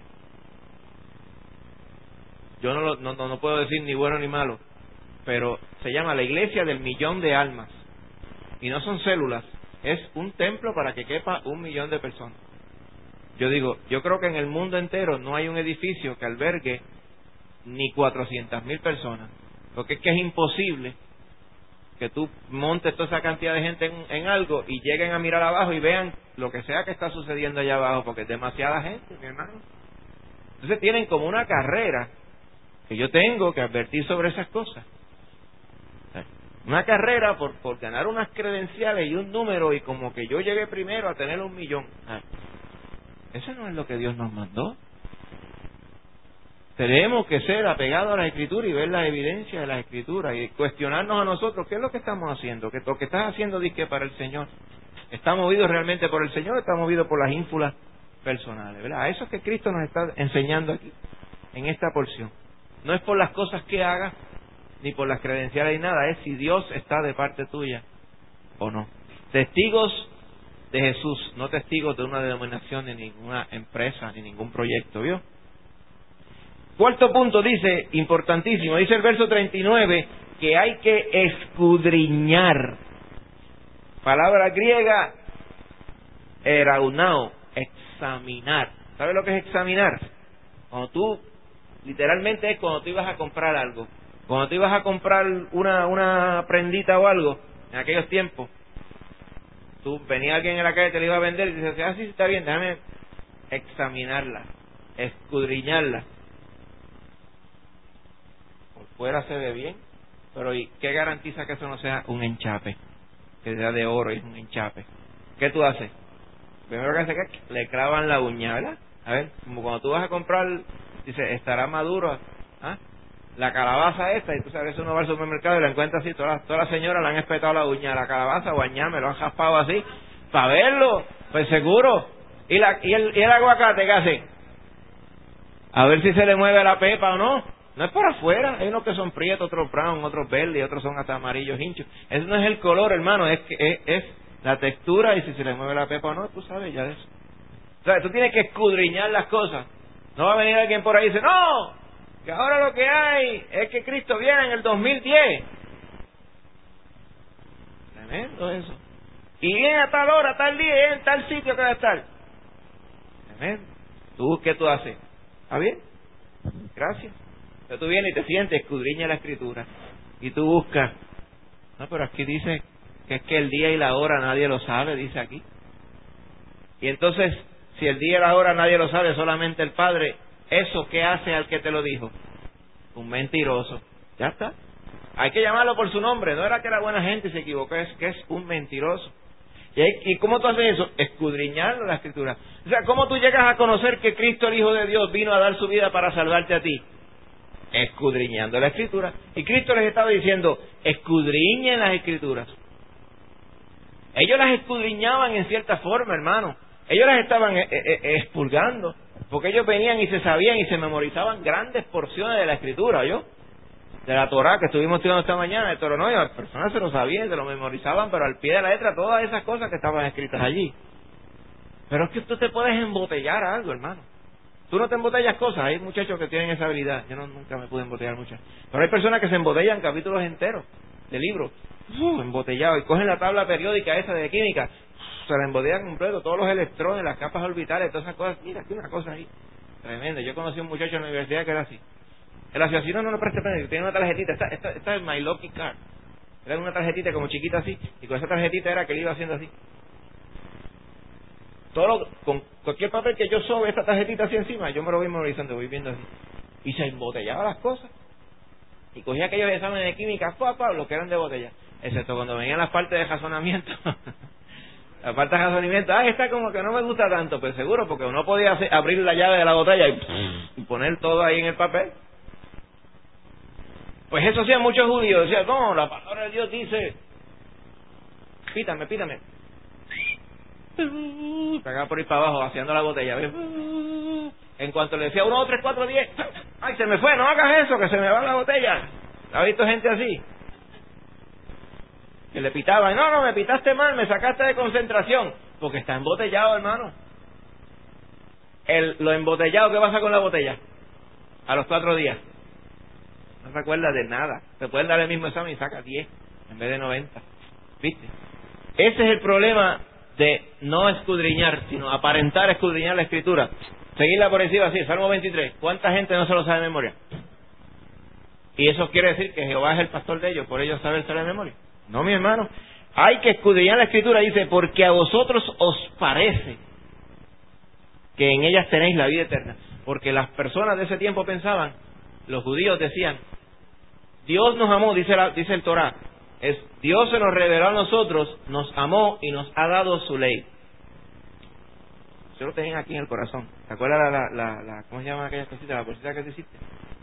Yo no puedo decir ni bueno ni malo, pero se llama la iglesia del 1.000.000 de almas. Y no son células, es un templo para que quepa 1.000.000 de personas. Yo creo que en el mundo entero no hay un edificio que albergue ni 400.000 personas, porque es que es imposible que tú montes toda esa cantidad de gente en algo y lleguen a mirar abajo y vean lo que sea que está sucediendo allá abajo, porque es demasiada gente, mi hermano. Entonces tienen como una carrera que yo tengo que advertir sobre esas cosas. Una carrera por ganar unas credenciales y un número, y como que yo llegué primero a tener 1.000.000. Eso no es lo que Dios nos mandó. Tenemos que ser apegados a la Escritura y ver la evidencia de la Escritura y cuestionarnos a nosotros qué es lo que estamos haciendo, que lo que estás haciendo dice para el Señor. ¿Está movido realmente por el Señor o está movido por las ínfulas personales? ¿Verdad? A eso es que Cristo nos está enseñando aquí, en esta porción. No es por las cosas que hagas, ni por las credenciales ni nada, es si Dios está de parte tuya o no. Testigos de Jesús, no testigos de una denominación, ni ninguna empresa, ni ningún proyecto, ¿vio? Cuarto punto dice, importantísimo, dice el verso 39, que hay que escudriñar. Palabra griega, eraunao, examinar. ¿Sabes lo que es examinar? Cuando tú, literalmente es cuando tú ibas a comprar algo. Cuando tú ibas a comprar una prendita o algo, en aquellos tiempos, tú venía alguien en la calle, te la iba a vender y dices, sí, está bien, déjame examinarla, escudriñarla. Por fuera se ve bien, pero ¿y qué garantiza que eso no sea un enchape? Que sea de oro y es un enchape. ¿Qué tú haces? Primero que hace que le clavan la uña, ¿verdad? A ver, como cuando tú vas a comprar, dice, estará maduro, ¿ah? La calabaza esta, y tú sabes, uno va al supermercado y la encuentra así, todas las señoras le han espetado la uña a la calabaza o me lo han jaspado así, para verlo, pues seguro. ¿Y el aguacate qué hace? A ver si se le mueve la pepa o no. No es por afuera, hay unos que son prietos, otros brown, otros verdes, otros son hasta amarillos hinchos. Eso no es el color, hermano, es la textura y si se le mueve la pepa o no, tú sabes ya de eso. O sea, tú tienes que escudriñar las cosas. No va a venir alguien por ahí y dice, no, que ahora lo que hay es que Cristo viene en el 2010. Tremendo eso. Y viene a tal hora, tal día, en tal sitio que va a estar. Tremendo. ¿Tú qué tú haces? ¿Está bien? Gracias. Entonces tú vienes y te sientes, escudriña la Escritura y tú buscas. No, pero aquí dice que es que el día y la hora nadie lo sabe, dice aquí. Y entonces, si el día y la hora nadie lo sabe, solamente el Padre, ¿eso qué hace al que te lo dijo? Un mentiroso. Ya está. Hay que llamarlo por su nombre. No era que era buena gente y se equivocó, es que es un mentiroso. ¿Y cómo tú haces eso? Escudriñando la Escritura. O sea, ¿cómo tú llegas a conocer que Cristo, el Hijo de Dios, vino a dar su vida para salvarte a ti? Escudriñando la Escritura. Y Cristo les estaba diciendo, escudriñen las Escrituras. Ellos las escudriñaban en cierta forma, hermano. Ellos las estaban expurgando, porque ellos venían y se sabían y se memorizaban grandes porciones de la Escritura, ¿yo? De la Torá que estuvimos estudiando esta mañana, de Deuteronomio, las personas se lo sabían, se lo memorizaban, pero al pie de la letra, todas esas cosas que estaban escritas allí. Pero es que tú te puedes embotellar algo, hermano. Tú no te embotellas cosas, hay muchachos que tienen esa habilidad, yo nunca me pude embotellar muchas. Pero hay personas que se embotellan capítulos enteros de libros, embotellados, y cogen la tabla periódica esa de química, se la embotellan completo, todos los electrones, las capas orbitales, todas esas cosas. Mira, aquí una cosa ahí, tremenda. Yo conocí a un muchacho en la universidad que era así. El asesino no preste pena, tiene una tarjetita, esta es My Lucky Card. Era una tarjetita como chiquita así, y con esa tarjetita era que le iba haciendo así. Con cualquier papel que yo sobe esta tarjetita así encima, yo me lo voy memorizando, voy viendo así. Y se embotellaba las cosas. Y cogía aquellos exámenes de química, lo que eran de botella. Excepto cuando venían las partes de razonamiento. La parte de razonamiento, esta como que no me gusta tanto, pues seguro, porque uno podía abrir la llave de la botella y poner todo ahí en el papel. Pues eso hacían muchos judíos, decían, no, la palabra de Dios dice, pítame. Pegaba por ir para abajo, vaciando la botella. En cuanto le decía 1, 2, 3, 4, 10, ¡ay, se me fue! No hagas eso, que se me va la botella. ¿Ha visto gente así? Que le pitaban, no, me pitaste mal, me sacaste de concentración, porque está embotellado, hermano. lo embotellado, ¿qué pasa con la botella? A los 4 días. No se acuerda de nada. Se puede dar el mismo examen y saca 10 en vez de 90. ¿Viste? Ese es el problema de no escudriñar, sino aparentar escudriñar la Escritura. Seguirla por encima así, Salmo 23. ¿Cuánta gente no se lo sabe de memoria? Y eso quiere decir que Jehová es el pastor de ellos, por ellos saberse de memoria. No, mi hermano. Hay que escudriñar la Escritura, dice, porque a vosotros os parece que en ellas tenéis la vida eterna. Porque las personas de ese tiempo pensaban, los judíos decían, Dios nos amó, dice el Torá, Dios se nos reveló a nosotros, nos amó y nos ha dado su ley. Ustedes lo tenían aquí en el corazón. ¿Te acuerdas cómo se llama aquella cosita, la bolsita que te hiciste?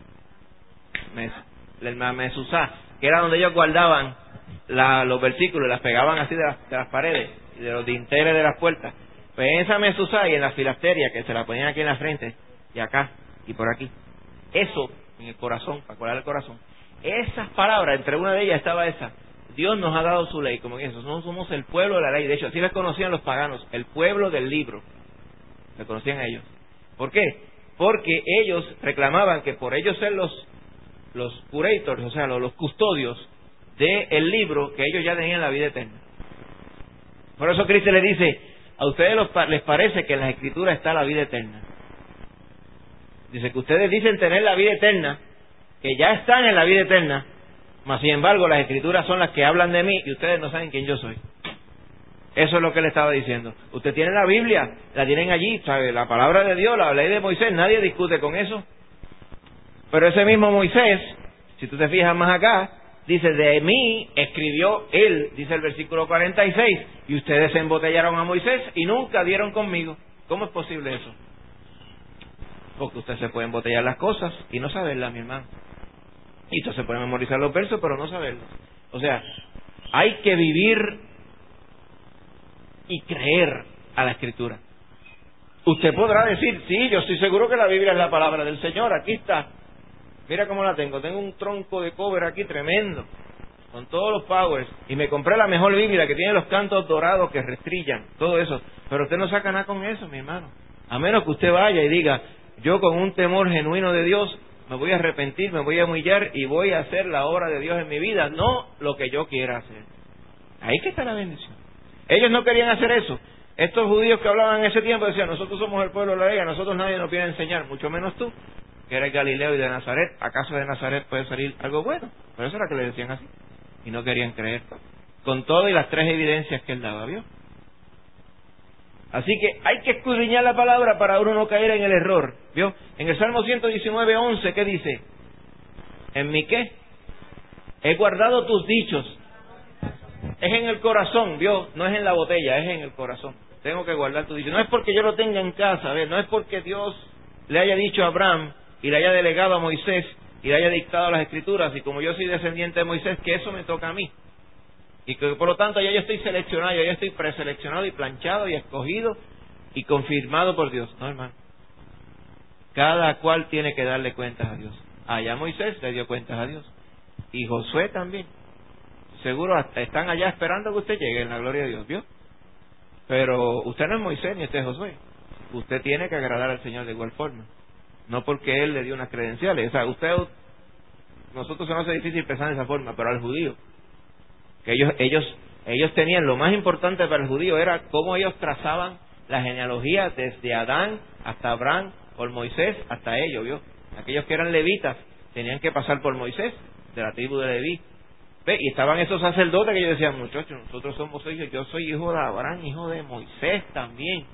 La mesuzá, que era donde ellos guardaban los versículos, las pegaban así de las paredes y de los dinteles de las puertas. Pues en esa mesuzá y en la filasteria, que se la ponían aquí en la frente, y acá, y por aquí. Eso, en el corazón, para colar el corazón. Esas palabras, entre una de ellas estaba esa. Dios nos ha dado su ley, como que eso. No somos el pueblo de la ley. De hecho, así les conocían los paganos, el pueblo del libro. Le conocían a ellos. ¿Por qué? Porque ellos reclamaban que por ellos ser los curators, o sea, los custodios del libro, que ellos ya tenían la vida eterna. Por eso Cristo les dice, a ustedes les parece que en las Escrituras está la vida eterna. Dice que ustedes dicen tener la vida eterna, que ya están en la vida eterna, mas sin embargo las Escrituras son las que hablan de mí y ustedes no saben quién yo soy. Eso es lo que le estaba diciendo. Usted tiene la Biblia, la tienen allí, ¿sabe? La palabra de Dios, la ley de Moisés, nadie discute con eso. Pero ese mismo Moisés, si tú te fijas más acá, dice, de mí escribió él, dice el versículo 46, y ustedes embotellaron a Moisés y nunca dieron conmigo. ¿Cómo es posible eso? Porque usted se puede embotellar las cosas y no saberlas, mi hermano. Y usted se puede memorizar los versos, pero no saberlos. O sea, hay que vivir y creer a la Escritura. Usted podrá decir, sí, yo estoy seguro que la Biblia es la palabra del Señor, aquí está. Mira cómo la tengo un tronco de cobre aquí tremendo, con todos los powers, y me compré la mejor Biblia que tiene los cantos dorados que restrillan, todo eso. Pero usted no saca nada con eso, mi hermano. A menos que usted vaya y diga, yo con un temor genuino de Dios me voy a arrepentir, me voy a humillar y voy a hacer la obra de Dios en mi vida, no lo que yo quiera hacer. Ahí que está la bendición. Ellos no querían hacer eso. Estos judíos que hablaban en ese tiempo decían, nosotros somos el pueblo de la ley, a nosotros nadie nos viene a enseñar, mucho menos tú, que eres Galileo y de Nazaret. ¿Acaso de Nazaret puede salir algo bueno? Pero eso era que le decían así. Y no querían creer. Con todo y las 3 evidencias que él daba, ¿vio? Así que hay que escudriñar la palabra para uno no caer en el error, ¿vio? En el Salmo 119:11, ¿qué dice? ¿En mi qué? He guardado tus dichos. Es en el corazón, ¿vio? No es en la botella, es en el corazón. Tengo que guardar tus dichos. No es porque yo lo tenga en casa, ¿ves? No es porque Dios le haya dicho a Abraham y le haya delegado a Moisés y le haya dictado las Escrituras, y como yo soy descendiente de Moisés, que eso me toca a mí. Y que por lo tanto ya yo estoy seleccionado, ya yo estoy preseleccionado y planchado y escogido y confirmado por Dios. No, hermano. Cada cual tiene que darle cuentas a Dios. Allá Moisés le dio cuentas a Dios. Y Josué también. Seguro están allá esperando que usted llegue en la gloria de Dios, ¿vio? Pero usted no es Moisés ni usted es Josué. Usted tiene que agradar al Señor de igual forma. No porque Él le dio unas credenciales. O sea, nosotros se nos hace difícil pensar de esa forma, pero al judío, que ellos tenían, lo más importante para el judío era cómo ellos trazaban la genealogía desde Adán hasta Abraham, por Moisés hasta ellos, ¿vio? Aquellos que eran levitas tenían que pasar por Moisés, de la tribu de Leví. ¿Ve? Y estaban esos sacerdotes que ellos decían, muchachos, nosotros somos hijos, yo soy hijo de Abraham, hijo de Moisés también.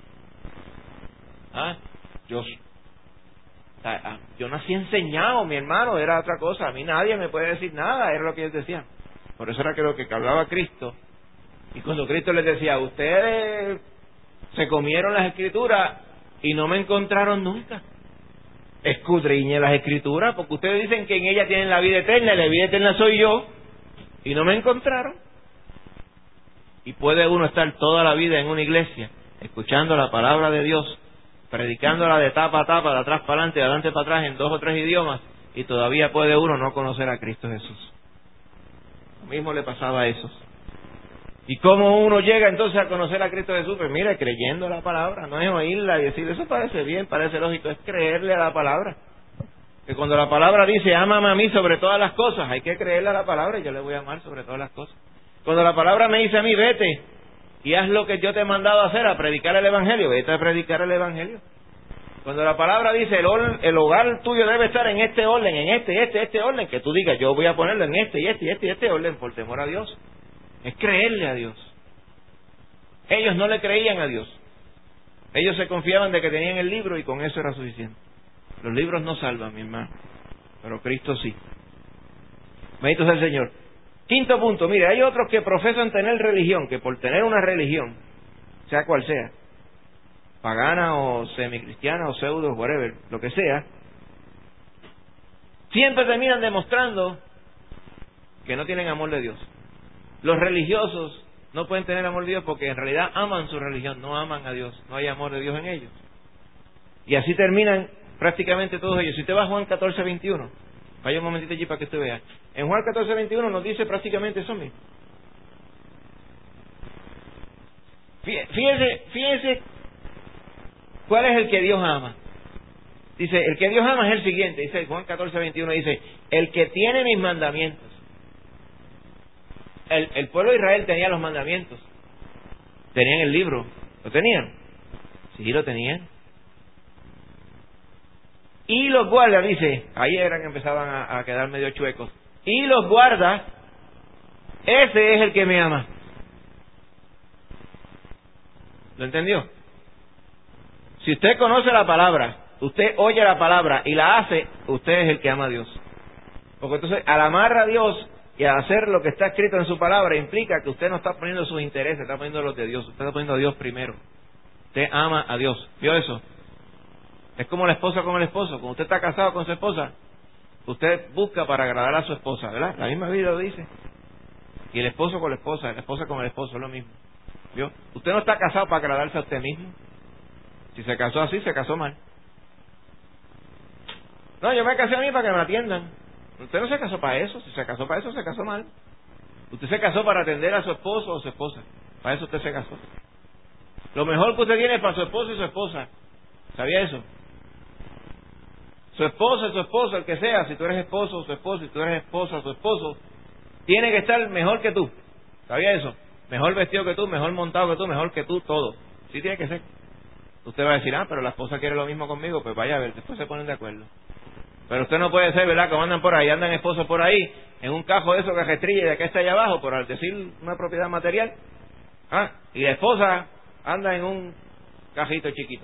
Yo nací enseñado, mi hermano, era otra cosa. A mí nadie me puede decir nada, era lo que ellos decían. Por eso era que lo que hablaba Cristo. Y cuando Cristo les decía, ustedes se comieron las Escrituras y no me encontraron nunca. Escudriñe las Escrituras, porque ustedes dicen que en ellas tienen la vida eterna, y la vida eterna soy yo, y no me encontraron. Y puede uno estar toda la vida en una iglesia, escuchando la palabra de Dios, predicándola de tapa a tapa, de atrás para adelante, de adelante para atrás, en 2 o 3 idiomas, y todavía puede uno no conocer a Cristo Jesús. Lo mismo le pasaba a esos. ¿Y cómo uno llega entonces a conocer a Cristo Jesús? Pues mire, creyendo la palabra, no es oírla y decir, eso parece bien, parece lógico, es creerle a la palabra. Que cuando la palabra dice, ámame a mí sobre todas las cosas, hay que creerle a la palabra y yo le voy a amar sobre todas las cosas. Cuando la palabra me dice a mí, vete y haz lo que yo te he mandado a hacer, a predicar el Evangelio, vete a predicar el Evangelio. Cuando la palabra dice, el hogar tuyo debe estar en este orden, en este orden, que tú digas, yo voy a ponerlo en este orden, por temor a Dios. Es creerle a Dios. Ellos no le creían a Dios. Ellos se confiaban de que tenían el libro y con eso era suficiente. Los libros no salvan, mi hermano, pero Cristo sí. Bendito sea el Señor. Quinto punto, mire, hay otros que profesan tener religión, que por tener una religión, sea cual sea, pagana o semicristiana o pseudo, whatever, lo que sea, siempre terminan demostrando que no tienen amor de Dios. Los religiosos no pueden tener amor de Dios porque en realidad aman su religión, no aman a Dios, no hay amor de Dios en ellos. Y así terminan prácticamente todos ellos. Si usted va a Juan 14:21, vaya un momentito allí para que usted vea. En Juan 14:21 nos dice prácticamente eso mismo. Fíjense cuál es el que Dios ama. Dice, el que Dios ama es el siguiente, dice Juan 14:21, dice, el que tiene mis mandamientos. El pueblo de Israel tenía los mandamientos. Tenían el libro. ¿Lo tenían? Sí, lo tenían. Y los guarda, dice, ahí eran que empezaban a quedar medio chuecos. Y los guarda, ese es el que me ama. ¿Lo entendió? Si usted conoce la palabra, usted oye la palabra y la hace, usted es el que ama a Dios. Porque entonces, al amar a Dios y al hacer lo que está escrito en su palabra, implica que usted no está poniendo sus intereses, está poniendo los de Dios. Usted está poniendo a Dios primero. Usted ama a Dios. ¿Vio eso? Es como la esposa con el esposo. Cuando usted está casado con su esposa, usted busca para agradar a su esposa, ¿verdad? La misma Biblia lo dice. Y el esposo con la esposa con el esposo, es lo mismo. ¿Vio? Usted no está casado para agradarse a usted mismo. Si se casó así, se casó mal. No, yo me casé a mí para que me atiendan. Usted no se casó para eso. Si se casó para eso, se casó mal. Usted se casó para atender a su esposo o su esposa. Para eso usted se casó. Lo mejor que usted tiene es para su esposo y su esposa. ¿Sabía eso? Su esposo, el que sea, si tú eres esposo o su esposo, si tú eres esposa o su esposo, tiene que estar mejor que tú. ¿Sabía eso? Mejor vestido que tú, mejor montado que tú, mejor que tú, todo. Sí tiene que ser. Usted va a decir, pero la esposa quiere lo mismo conmigo, pues vaya a ver, después se ponen de acuerdo. Pero usted no puede ser, ¿verdad? Como andan por ahí, andan esposos por ahí, en un cajo de eso que restrille de acá está allá abajo, por decir una propiedad material. Y la esposa anda en un cajito chiquito.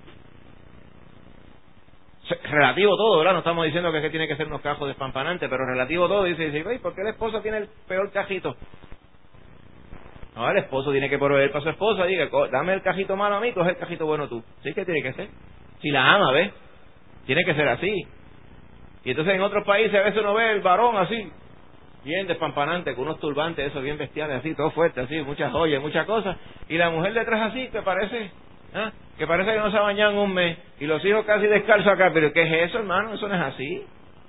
Relativo todo, ¿verdad? No estamos diciendo que es que tiene que ser unos cajos despampanantes, pero relativo todo. Dice, ¿por qué la esposa tiene el peor cajito? No, el esposo tiene que proveer para su esposa. Diga, dame el cajito malo a mí, coge el cajito bueno tú. Sí que tiene que ser. Si la ama, ¿ves? Tiene que ser así. Y entonces en otros países a veces uno ve el varón así, bien despampanante, con unos turbantes, esos bien bestiales, así, todo fuerte, así, muchas joyas, muchas cosas. Y la mujer detrás así, que parece que no se ha bañado en un mes. Y los hijos casi descalzos acá. ¿Pero qué es eso, hermano? Eso no es así.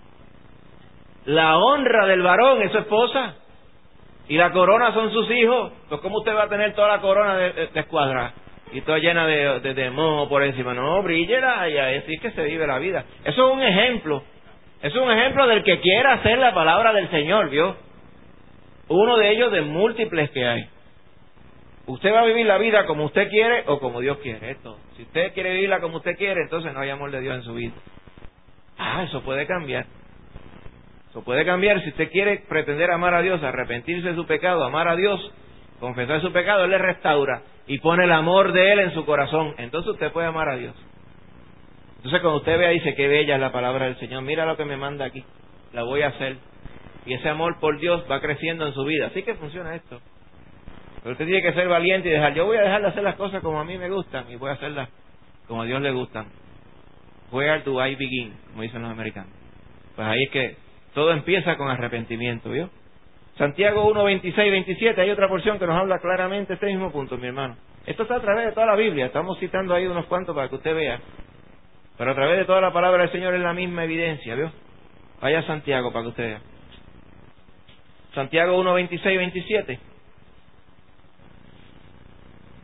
La honra del varón es su esposa. Y la corona son sus hijos. Pues ¿cómo usted va a tener toda la corona descuadrada? Y toda llena de moho por encima. No, bríllela, y así es que se vive la vida. Eso es un ejemplo. Eso es un ejemplo del que quiera hacer la palabra del Señor, ¿vio? Uno de ellos de múltiples que hay. Usted va a vivir la vida como usted quiere o como Dios quiere. Esto. Si usted quiere vivirla como usted quiere, entonces no hay amor de Dios en su vida. Eso puede cambiar. Eso puede cambiar si usted quiere pretender amar a Dios, arrepentirse de su pecado, amar a Dios, confesar su pecado, Él le restaura y pone el amor de Él en su corazón. Entonces usted puede amar a Dios. Entonces cuando usted vea y dice, qué bella es la palabra del Señor, mira lo que me manda aquí, la voy a hacer. Y ese amor por Dios va creciendo en su vida. Así que funciona esto. Pero usted tiene que ser valiente y yo voy a dejar de hacer las cosas como a mí me gustan y voy a hacerlas como a Dios le gustan. Where do I begin? Como dicen los americanos. Pues ahí es que todo empieza con arrepentimiento, ¿vio? Santiago 1, 26, 27, hay otra porción que nos habla claramente este mismo punto, mi hermano. Esto está a través de toda la Biblia, estamos citando ahí unos cuantos para que usted vea. Pero a través de toda la palabra del Señor es la misma evidencia, ¿vio? Vaya a Santiago para que usted vea. Santiago 1, 26, 27.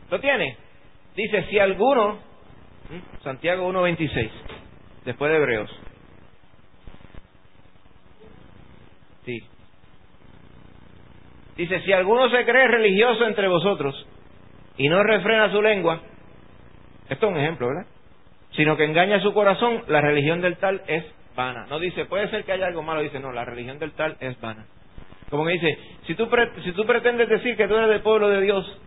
¿Lo tiene? Dice, si alguno, Santiago 1:26, después de Hebreos. Sí. Dice, si alguno se cree religioso entre vosotros y no refrena su lengua, esto es un ejemplo, ¿verdad? Sino que engaña su corazón, la religión del tal es vana. No dice, puede ser que haya algo malo, dice, no, la religión del tal es vana. Como que dice, si tú pretendes decir que tú eres del pueblo de Dios,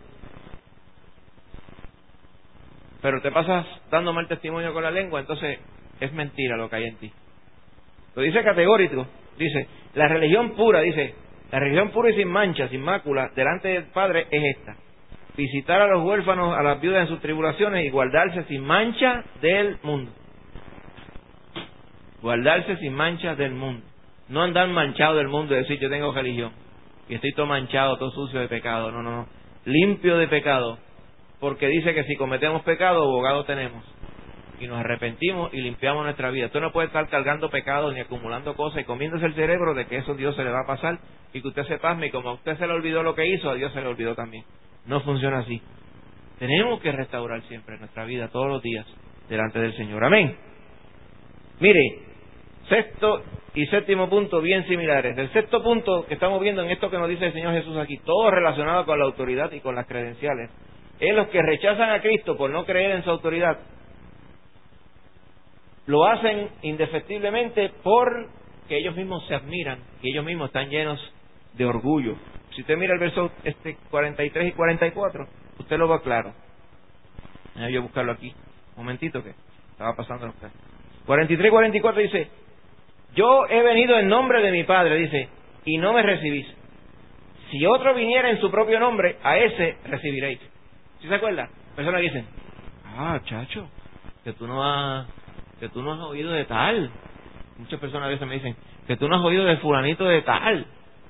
pero te pasas dando mal testimonio con la lengua, entonces es mentira lo que hay en ti. Lo dice categórico, dice, la religión pura y sin mancha, sin mácula, delante del Padre es esta: visitar a los huérfanos, a las viudas en sus tribulaciones y guardarse sin mancha del mundo. Guardarse sin mancha del mundo. No andar manchado del mundo y decir, yo tengo religión y estoy todo manchado, todo sucio de pecado. No, no, no. Limpio de pecado. Porque dice que si cometemos pecado, abogado tenemos. Y nos arrepentimos y limpiamos nuestra vida. Usted no puede estar cargando pecados ni acumulando cosas y comiéndose el cerebro de que eso a Dios se le va a pasar y que usted se pasme, y como a usted se le olvidó lo que hizo, a Dios se le olvidó también. No funciona así. Tenemos que restaurar siempre nuestra vida todos los días delante del Señor. Amén. Mire, sexto y séptimo punto bien similares. El sexto punto que estamos viendo en esto que nos dice el Señor Jesús aquí, todo relacionado con la autoridad y con las credenciales, es los que rechazan a Cristo por no creer en su autoridad. Lo hacen indefectiblemente porque ellos mismos se admiran, que ellos mismos están llenos de orgullo. Si usted mira el verso 43 y 44, usted lo va claro. Voy a buscarlo aquí, un momentito que estaba pasando los casos. 43 y 44 dice, yo he venido en nombre de mi Padre, dice, y no me recibís. Si otro viniera en su propio nombre, a ese recibiréis. ¿Sí se acuerda? Personas que dicen, chacho, que tú no has oído de tal. Muchas personas a veces me dicen, que tú no has oído de fulanito de tal.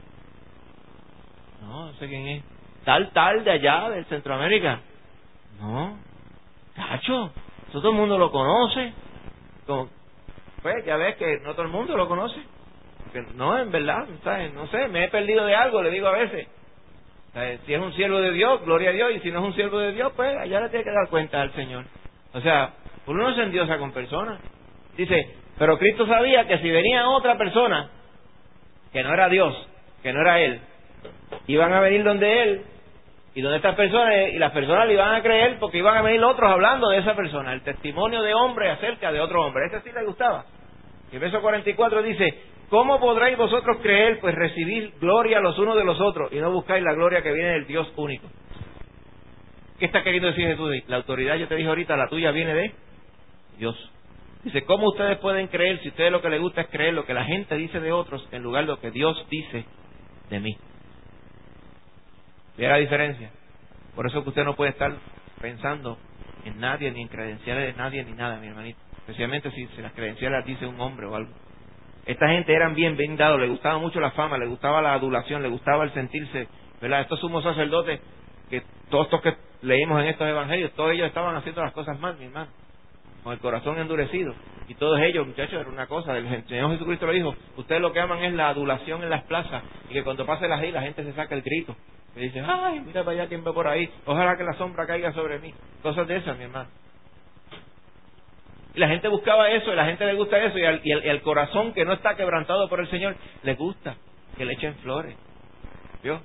No sé quién es. Tal de allá, del Centroamérica. No, chacho, eso todo el mundo lo conoce. Pues ya ves que no todo el mundo lo conoce. Que no, en verdad, ¿sabes? No sé, me he perdido de algo, le digo a veces. ¿Sabes? Si es un siervo de Dios, gloria a Dios, y si no es un siervo de Dios, pues allá le tiene que dar cuenta al Señor. O sea, uno no se endiosa con personas. Dice, pero Cristo sabía que si venía otra persona, que no era Dios, que no era Él, iban a venir donde Él, y donde estas personas, y las personas le iban a creer porque iban a venir otros hablando de esa persona, el testimonio de hombre acerca de otro hombre. Ese sí le gustaba. Y el verso 44 dice, ¿cómo podréis vosotros creer, pues recibir gloria los unos de los otros, y no buscáis la gloria que viene del Dios único? ¿Qué está queriendo decir Jesús? La autoridad, yo te dije ahorita, la tuya viene de Dios. Dice, ¿cómo ustedes pueden creer si a ustedes lo que les gusta es creer lo que la gente dice de otros en lugar de lo que Dios dice de mí? ¿Ve la diferencia? Por eso que usted no puede estar pensando en nadie, ni en credenciales de nadie, ni nada, mi hermanito. Especialmente si las credenciales las dice un hombre o algo. Esta gente eran bien dados, le gustaba mucho la fama, le gustaba la adulación, le gustaba el sentirse, ¿verdad? Estos sumos sacerdotes, que todos estos que leímos en estos evangelios, todos ellos estaban haciendo las cosas mal, mi hermano, con el corazón endurecido. Y todos ellos, muchachos, era una cosa, el Señor Jesucristo lo dijo, ustedes lo que aman es la adulación en las plazas, y que cuando pase la gente se saca el grito, y dice, ay, mira para allá quién va por ahí, ojalá que la sombra caiga sobre mí. Cosas de esas, mi hermano. Y la gente buscaba eso, y la gente le gusta eso, y al corazón que no está quebrantado por el Señor, le gusta que le echen flores. ¿Vio?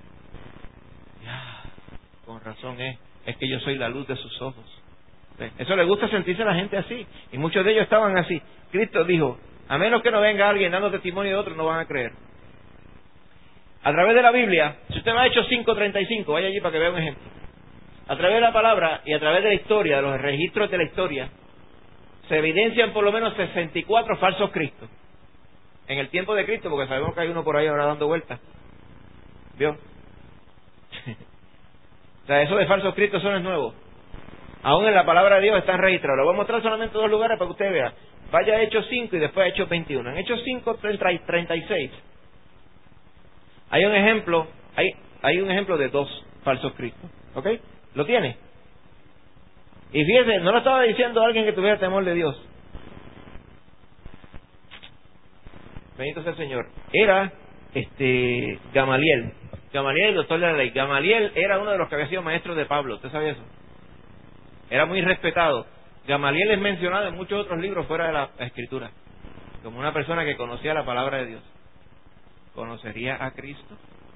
Ya, con razón es que yo soy la luz de sus ojos. ¿Ve? Eso le gusta sentirse a la gente así, y muchos de ellos estaban así. Cristo dijo, a menos que no venga alguien dando testimonio de otro, no van a creer. A través de la Biblia, si usted me ha hecho 5:35, vaya allí para que vea un ejemplo. A través de la palabra y a través de la historia, de los registros de la historia, se evidencian por lo menos 64 falsos cristos. En el tiempo de Cristo, porque sabemos que hay uno por ahí ahora dando vueltas. ¿Vio? O sea, eso de falsos cristos, eso no es nuevo. Aún en la palabra de Dios están registrados. Lo voy a mostrar solamente dos lugares para que usted vea. Vaya a Hechos 5 y después a Hechos 21. En Hechos 5, 36. Hay un ejemplo de dos falsos cristos. ¿Ok? ¿Lo tiene? Y fíjese, no lo estaba diciendo alguien que tuviera temor de Dios. Bendito sea el Señor. Era Gamaliel. Gamaliel, el doctor de la ley. Gamaliel era uno de los que había sido maestros de Pablo. ¿Usted sabe eso? Era muy respetado. Gamaliel es mencionado en muchos otros libros fuera de la Escritura, como una persona que conocía la palabra de Dios. ¿Conocería a Cristo?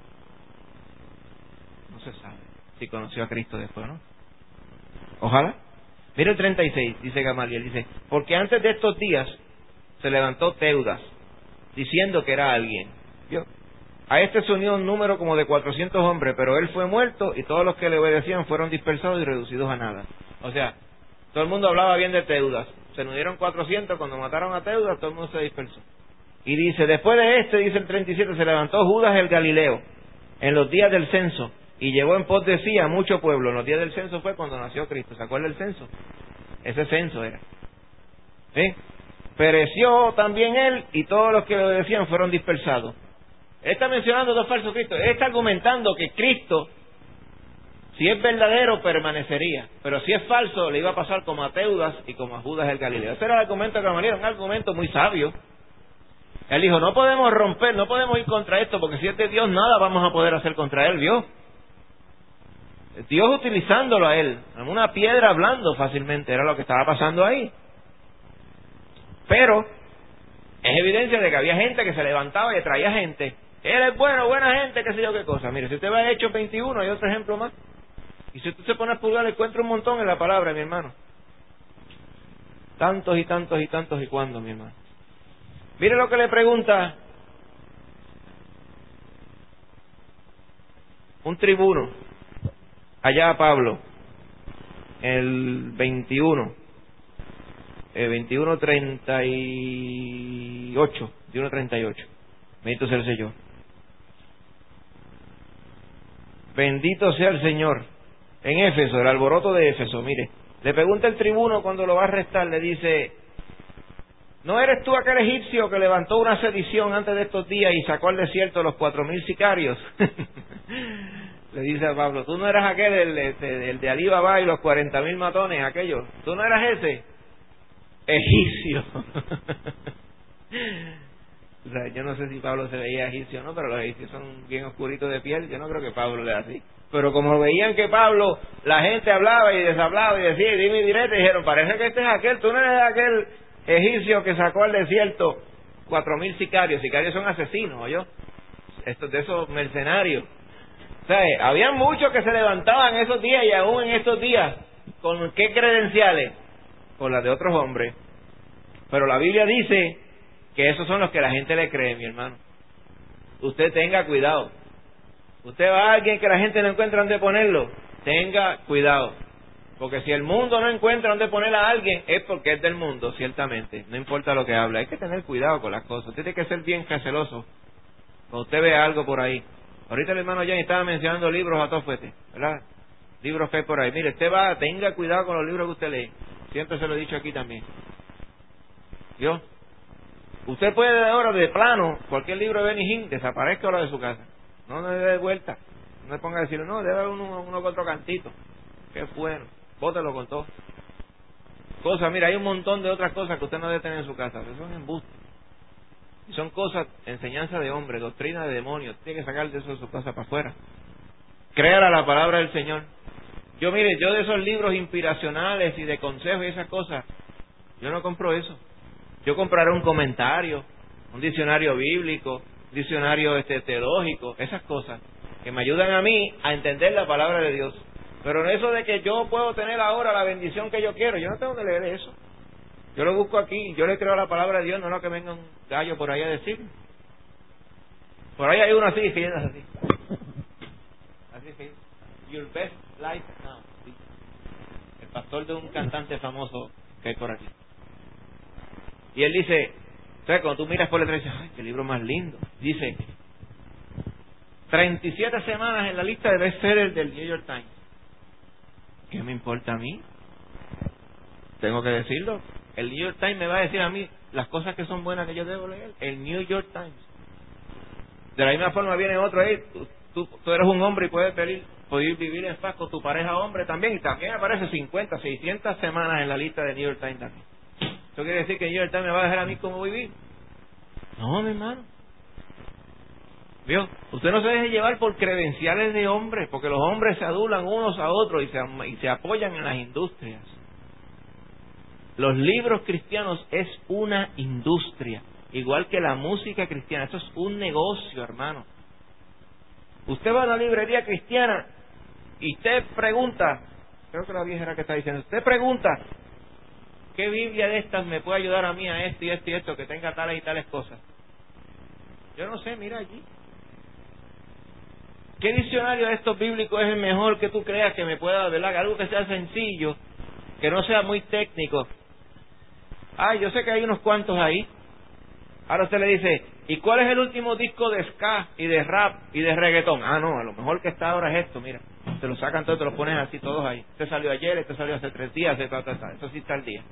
No se sabe si conoció a Cristo después, ¿no? Ojalá. Mira el 36, dice Gamaliel, dice, porque antes de estos días se levantó Teudas, diciendo que era alguien. ¿Vio? A este se unió un número como de 400 hombres, pero él fue muerto y todos los que le obedecían fueron dispersados y reducidos a nada. O sea, todo el mundo hablaba bien de Teudas. Se unieron 400, cuando mataron a Teudas, todo el mundo se dispersó. Y dice, después de este, dice el 37, se levantó Judas el Galileo en los días del censo y llevó en pos de sí a mucho pueblo. En los días del censo fue cuando nació Cristo. ¿Se acuerda del censo? Ese censo era. ¿Sí? Pereció también él y todos los que le obedecían fueron dispersados. Él está mencionando dos falsos cristos. Él está argumentando que Cristo, si es verdadero, permanecería. Pero si es falso, le iba a pasar como a Teudas y como a Judas el Galileo. Ese era el argumento de Gamaliel, un argumento muy sabio. Él dijo, no podemos romper, no podemos ir contra esto, porque si es de Dios, nada vamos a poder hacer contra él, ¿vio? Dios utilizándolo a él, en una piedra hablando fácilmente, era lo que estaba pasando ahí. Pero es evidencia de que había gente que se levantaba y traía gente. Él es bueno, buena gente, qué sé yo qué cosa. Mire, si usted va a Hechos 21, hay otro ejemplo más. Y si usted se pone a pulgar, encuentra un montón en la palabra, mi hermano. Tantos y tantos y tantos y cuántos, mi hermano. Mire lo que le pregunta un tribuno allá a Pablo, el 21:38. Bendito sea el Señor. Bendito sea el Señor. En Éfeso, el alboroto de Éfeso, mire, le pregunta el tribuno cuando lo va a arrestar, le dice, ¿no eres tú aquel egipcio que levantó una sedición antes de estos días y sacó al desierto los 4,000 sicarios? Le dice a Pablo, ¿tú no eras aquel, el de Alí Babá y los 40,000 matones, aquellos? ¿Tú no eras ese? Egipcio. O sea, yo no sé si Pablo se veía egipcio o no, pero los egipcios son bien oscuritos de piel. Yo no creo que Pablo le así. Pero como veían que Pablo, la gente hablaba y deshablaba y decía, dime y direte, dijeron, parece que este es aquel, tú no eres aquel egipcio que sacó al desierto 4,000 sicarios. Sicarios son asesinos, ¿oyó? Estos de esos mercenarios. O sea, habían muchos que se levantaban esos días y aún en estos días, ¿con qué credenciales? Con las de otros hombres. Pero la Biblia dice que esos son los que la gente le cree, mi hermano. Usted tenga cuidado. Usted va a alguien que la gente no encuentra dónde ponerlo, tenga cuidado. Porque si el mundo no encuentra dónde poner a alguien, es porque es del mundo, ciertamente. No importa lo que habla. Hay que tener cuidado con las cosas. Usted tiene que ser bien cauteloso cuando usted ve algo por ahí. Ahorita el hermano Jenny estaba mencionando libros a todo fuerte, ¿verdad? Libros que hay por ahí. Mire, usted va, tenga cuidado con los libros que usted lee. Siempre se lo he dicho aquí también. ¿Vio? Usted puede ahora de plano, cualquier libro de Benny Hinn, desaparezca ahora de su casa. No le dé vuelta. No le ponga a decir, no, debe haber uno con otro cantito. Qué bueno. Bótelo con todo. Cosas, mira, hay un montón de otras cosas que usted no debe tener en su casa. Eso son embustes. Y son cosas, enseñanza de hombre, doctrina de demonios. Tiene que sacar de eso de su casa para afuera. Créala la palabra del Señor. Yo, mire, yo de esos libros inspiracionales y de consejos y esas cosas, yo no compro eso. Yo compraré un comentario, un diccionario bíblico, un diccionario teológico, esas cosas que me ayudan a mí a entender la palabra de Dios. Pero eso de que yo puedo tener ahora la bendición que yo quiero, yo no tengo que leer eso. Yo lo busco aquí, yo le creo a la palabra de Dios, no lo que venga un gallo por ahí a decir. Por ahí hay uno así, fíjense así. Así que, your best life now. El pastor de un cantante famoso que hay por aquí. Y él dice, ¿sabes? Cuando tú miras por detrás, dices, ¡ay, qué libro más lindo! Dice, 37 semanas en la lista de bestsellers del New York Times. ¿Qué me importa a mí? Tengo que decirlo. El New York Times me va a decir a mí las cosas que son buenas que yo debo leer. El New York Times. De la misma forma viene otro ahí. Tú eres un hombre y puedes vivir en paz con tu pareja hombre también. Y también aparece 50, 600 semanas en la lista de New York Times también. ¿Eso quiere decir que New York Times me va a dejar a mí cómo vivir? No, mi hermano. ¿Vio? Usted no se deje llevar por credenciales de hombres, porque los hombres se adulan unos a otros y se apoyan en las industrias. Los libros cristianos es una industria, igual que la música cristiana. Eso es un negocio, hermano. Usted va a la librería cristiana y usted pregunta, creo que la vieja era que está diciendo, usted pregunta, ¿qué Biblia de estas me puede ayudar a mí a esto y esto y esto, que tenga tales y tales cosas? Yo no sé, mira allí. ¿Qué diccionario de estos bíblicos es el mejor que tú creas que me pueda, ¿verdad? Algo que sea sencillo, que no sea muy técnico. Yo sé que hay unos cuantos ahí. Ahora usted le dice, ¿y cuál es el último disco de ska y de rap y de reggaetón? No, a lo mejor que está ahora es esto, mira. Te lo sacan todos, te lo ponen así todos ahí. Este salió ayer, este salió hace 3 días, eso sí está al día.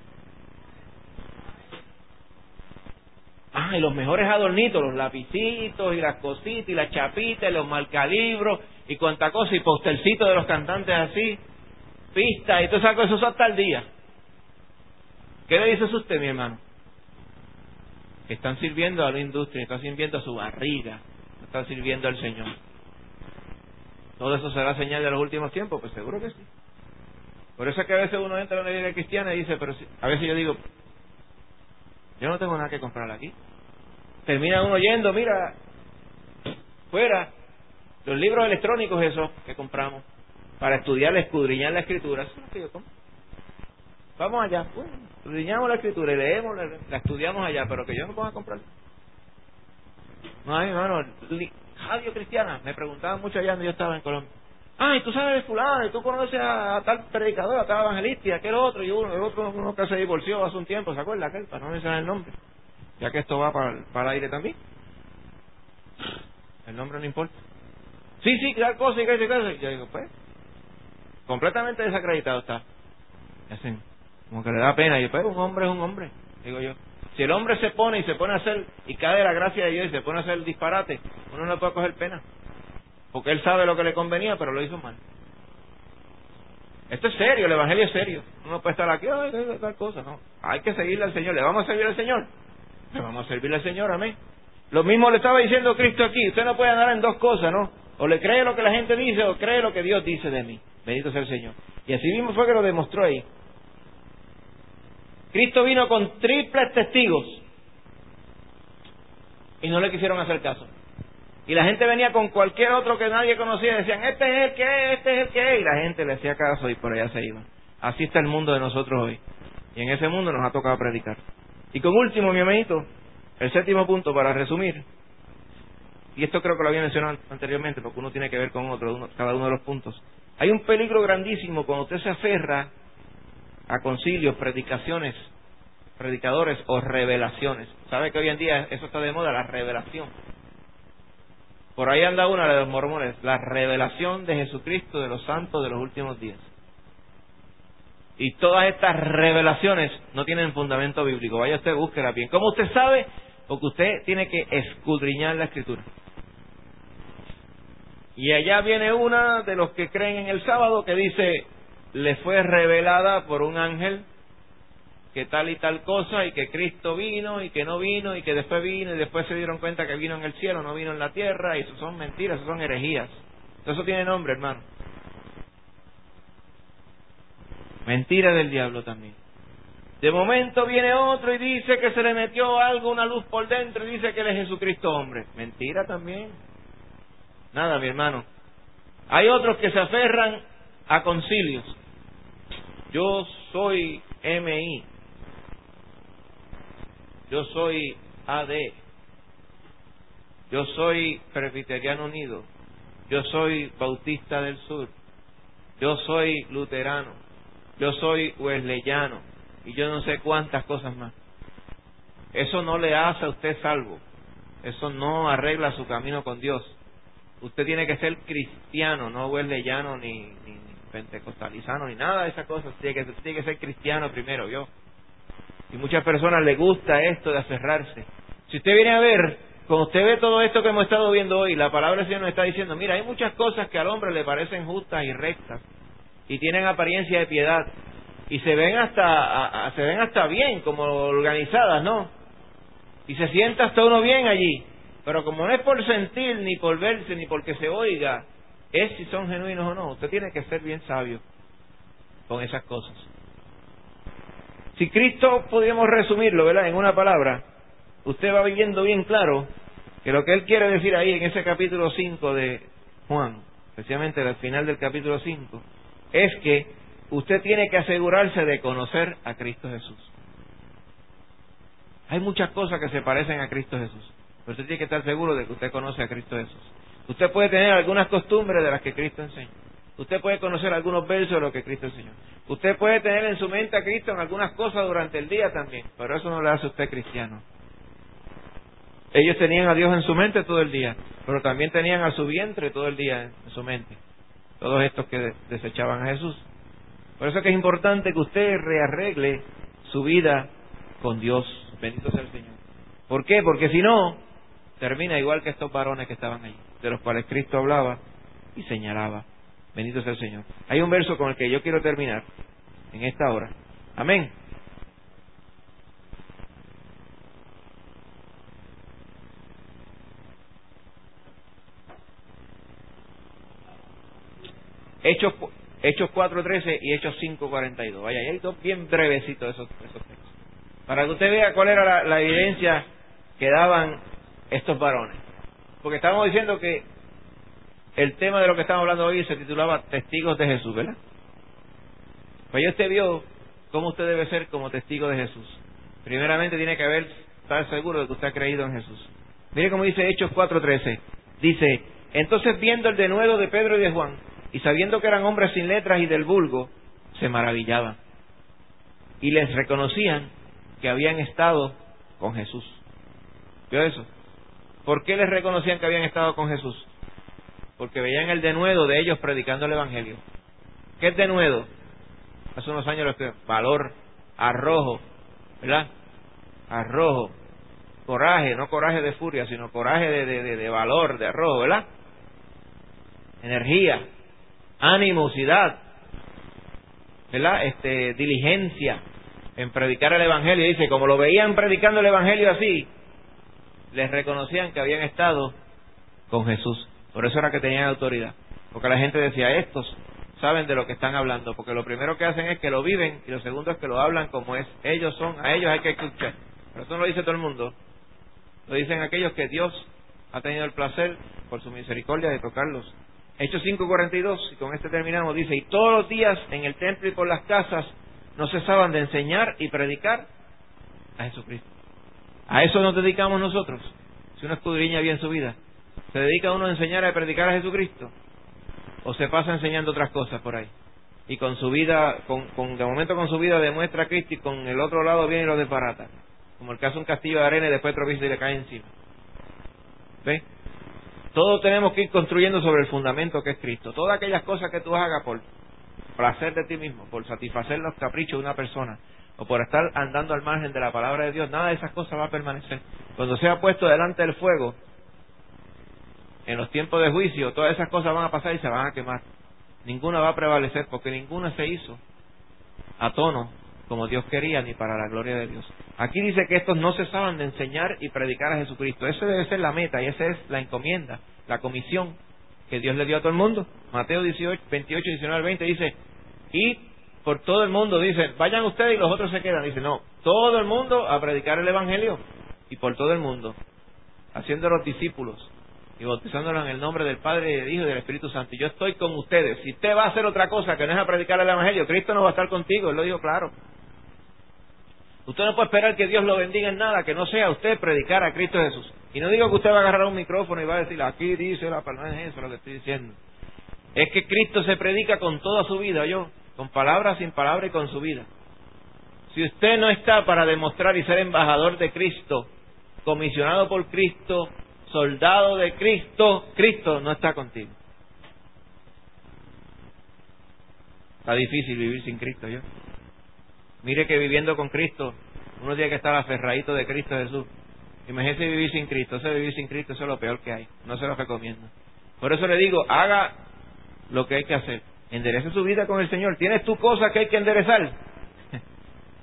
Y los mejores adornitos, los lapicitos y las cositas y las chapitas y los marcalibros y cuanta cosa y postercitos de los cantantes así, pistas y todo eso, eso hasta el día. ¿Qué le dice eso usted, mi hermano? Que están sirviendo a la industria, están sirviendo a su barriga, no están sirviendo al Señor. ¿Todo eso será señal de los últimos tiempos? Pues seguro que sí. Por eso es que a veces uno entra en una iglesia cristiana y dice, pero a veces yo digo, yo no tengo nada que comprar aquí. Termina uno yendo, mira, fuera, los libros electrónicos esos que compramos, para estudiar, escudriñar la escritura, eso es lo que yo compro. Vamos allá, escudriñamos la escritura y leemos, la estudiamos allá, pero que yo no pueda comprar. No, hermano, radio cristiana, me preguntaban mucho allá donde yo estaba en Colombia. Y tú sabes de fulano, y tú conoces a tal predicador, a tal evangelista, y aquel otro, y uno que se divorció hace un tiempo, ¿se acuerda aquel? Para no mencionar el nombre, ya que esto va para el aire también. El nombre no importa. Sí, tal cosa y qué cosa. Yo digo, pues, completamente desacreditado está. Y hacen, como que le da pena. Y yo, pues, un hombre es un hombre, digo yo. Si el hombre se pone a hacer, y cae de la gracia de Dios y se pone a hacer el disparate, uno no puede coger pena. Porque él sabe lo que le convenía, pero lo hizo mal. Esto es serio, el evangelio es serio. Uno no puede estar aquí, tal cosa, no. Hay que seguirle al Señor. ¿Le vamos a servir al Señor? Le vamos a servirle al Señor, amén. Lo mismo le estaba diciendo Cristo aquí. Usted no puede andar en dos cosas, ¿no? O le cree lo que la gente dice, o cree lo que Dios dice de mí. Bendito sea el Señor. Y así mismo fue que lo demostró ahí. Cristo vino con triples testigos y no le quisieron hacer caso. Y la gente venía con cualquier otro que nadie conocía y decían, este es el que es, este es el que es, y la gente le hacía caso y por allá se iban. Así está el mundo de nosotros hoy. Y en ese mundo nos ha tocado predicar. Y con último, mi hermanito, el 7º punto para resumir, y esto creo que lo había mencionado anteriormente porque uno tiene que ver con cada uno de los puntos. Hay un peligro grandísimo cuando usted se aferra a concilios, predicaciones, predicadores o revelaciones. ¿Sabe que hoy en día eso está de moda, la revelación? Por ahí anda una de los mormones, la revelación de Jesucristo de los santos de los últimos días. Y todas estas revelaciones no tienen fundamento bíblico. Vaya usted, búsquela bien. ¿Cómo usted sabe? Porque usted tiene que escudriñar la Escritura. Y allá viene una de los que creen en el sábado que dice, le fue revelada por un ángel que tal y tal cosa, y que Cristo vino, y que no vino, y que después vino, y después se dieron cuenta que vino en el cielo, no vino en la tierra, y eso son mentiras, eso son herejías. Eso tiene nombre, hermano. Mentira del diablo también. De momento viene otro y dice que se le metió algo, una luz por dentro, y dice que él es Jesucristo hombre. Mentira también. Nada, mi hermano. Hay otros que se aferran a concilios. Yo soy MI. Yo soy AD. Yo soy Presbiteriano Unido. Yo soy Bautista del Sur. Yo soy luterano. Yo soy wesleyano. Y yo no sé cuántas cosas más. Eso no le hace a usted salvo. Eso no arregla su camino con Dios. Usted tiene que ser cristiano, no wesleyano ni pentecostalizano ni nada de esas cosas. Tiene que ser cristiano primero, ¿vio? Y muchas personas les gusta esto de aferrarse. Si usted viene a ver, cuando usted ve todo esto que hemos estado viendo hoy, la palabra del Señor nos está diciendo, mira, hay muchas cosas que al hombre le parecen justas y rectas y tienen apariencia de piedad y se ven hasta bien, como organizadas, ¿no? Y se sienta hasta uno bien allí. Pero como no es por sentir, ni por verse, ni porque se oiga, es si son genuinos o no. Usted tiene que ser bien sabio con esas cosas. Si Cristo podríamos resumirlo, ¿verdad?, en una palabra, usted va viviendo bien claro que lo que Él quiere decir ahí en ese capítulo 5 de Juan, especialmente al final del capítulo 5, es que usted tiene que asegurarse de conocer a Cristo Jesús. Hay muchas cosas que se parecen a Cristo Jesús, pero usted tiene que estar seguro de que usted conoce a Cristo Jesús. Usted puede tener algunas costumbres de las que Cristo enseña. Usted puede conocer algunos versos de lo que Cristo enseñó. Usted puede tener en su mente a Cristo en algunas cosas durante el día también, pero eso no le hace a usted cristiano. Ellos tenían a Dios en su mente todo el día, pero también tenían a su vientre todo el día en su mente. Todos estos que desechaban a Jesús. Por eso es que es importante que usted rearregle su vida con Dios. Bendito sea el Señor. ¿Por qué? Porque si no, termina igual que estos varones que estaban allí, de los cuales Cristo hablaba y señalaba. Bendito sea el Señor. Hay un verso con el que yo quiero terminar en esta hora. Amén. Hechos 4:13 y Hechos 5:42. Vaya, hay dos bien brevecitos esos textos. Para que usted vea cuál era la evidencia que daban estos varones. Porque estábamos diciendo que el tema de lo que estamos hablando hoy se titulaba Testigos de Jesús, ¿verdad? Pues ya usted vio cómo usted debe ser como testigo de Jesús. Primeramente tiene que estar seguro de que usted ha creído en Jesús. Mire cómo dice Hechos 4:13. Dice, entonces viendo el denuedo de Pedro y de Juan, y sabiendo que eran hombres sin letras y del vulgo, se maravillaban. Y les reconocían que habían estado con Jesús. ¿Vio eso? ¿Por qué les reconocían que habían estado con Jesús? Porque veían el denuedo de ellos predicando el Evangelio. ¿Qué es denuedo? Hace unos años lo escribí. Valor, arrojo, ¿verdad? Arrojo, coraje, no coraje de furia, sino coraje de valor, de arrojo, ¿verdad? Energía, animosidad, ¿verdad? Diligencia en predicar el Evangelio. Dice, como lo veían predicando el Evangelio así, les reconocían que habían estado con Jesús. Por eso era que tenían autoridad. Porque la gente decía, estos saben de lo que están hablando. Porque lo primero que hacen es que lo viven, y lo segundo es que lo hablan como es. Ellos son, a ellos hay que escuchar. Pero eso no lo dice todo el mundo. Lo dicen aquellos que Dios ha tenido el placer, por su misericordia, de tocarlos. Hechos 5:42, y con este terminamos, dice, y todos los días en el templo y por las casas no cesaban de enseñar y predicar a Jesucristo. A eso nos dedicamos nosotros. Si uno escudriña bien su vida, ¿se dedica uno a enseñar y a predicar a Jesucristo? ¿O se pasa enseñando otras cosas por ahí? Y con su vida, de momento con su vida demuestra a Cristo, y con el otro lado viene y lo desbarata. Como el caso de un castillo de arena y después tropieza y le cae encima. ¿Ve? Todos tenemos que ir construyendo sobre el fundamento que es Cristo. Todas aquellas cosas que tú hagas por placer de ti mismo, por satisfacer los caprichos de una persona, o por estar andando al margen de la palabra de Dios, nada de esas cosas va a permanecer. Cuando sea puesto delante del fuego, en los tiempos de juicio, todas esas cosas van a pasar y se van a quemar. Ninguna va a prevalecer, porque ninguna se hizo a tono como Dios quería, ni para la gloria de Dios. Aquí dice que estos no cesaban de enseñar y predicar a Jesucristo. Esa debe ser la meta, y esa es la encomienda, la comisión que Dios le dio a todo el mundo. Mateo 28, 19 al 20 dice, y por todo el mundo, dice, vayan ustedes y los otros se quedan. Dice, no, todo el mundo a predicar el Evangelio, y por todo el mundo, haciendo los discípulos y bautizándolos en el nombre del Padre, del Hijo y del Espíritu Santo. Y yo estoy con ustedes. Si usted va a hacer otra cosa que no es a predicar el Evangelio, Cristo no va a estar contigo. Él lo dijo claro. Usted no puede esperar que Dios lo bendiga en nada que no sea usted predicar a Cristo Jesús. Y no digo que usted va a agarrar un micrófono y va a decir, aquí dice la palabra, no es eso lo que estoy diciendo. Es que Cristo se predica con toda su vida, con palabra, sin palabra y con su vida. Si usted no está para demostrar y ser embajador de Cristo, comisionado por Cristo, soldado de Cristo, Cristo no está contigo. Está difícil vivir sin Cristo, Mire que viviendo con Cristo, uno tiene que estar aferradito de Cristo Jesús. Imagínese vivir sin Cristo. Vivir sin Cristo, eso es lo peor que hay. No se lo recomiendo. Por eso le digo, haga lo que hay que hacer. Enderece su vida con el Señor. ¿Tienes tú cosas que hay que enderezar?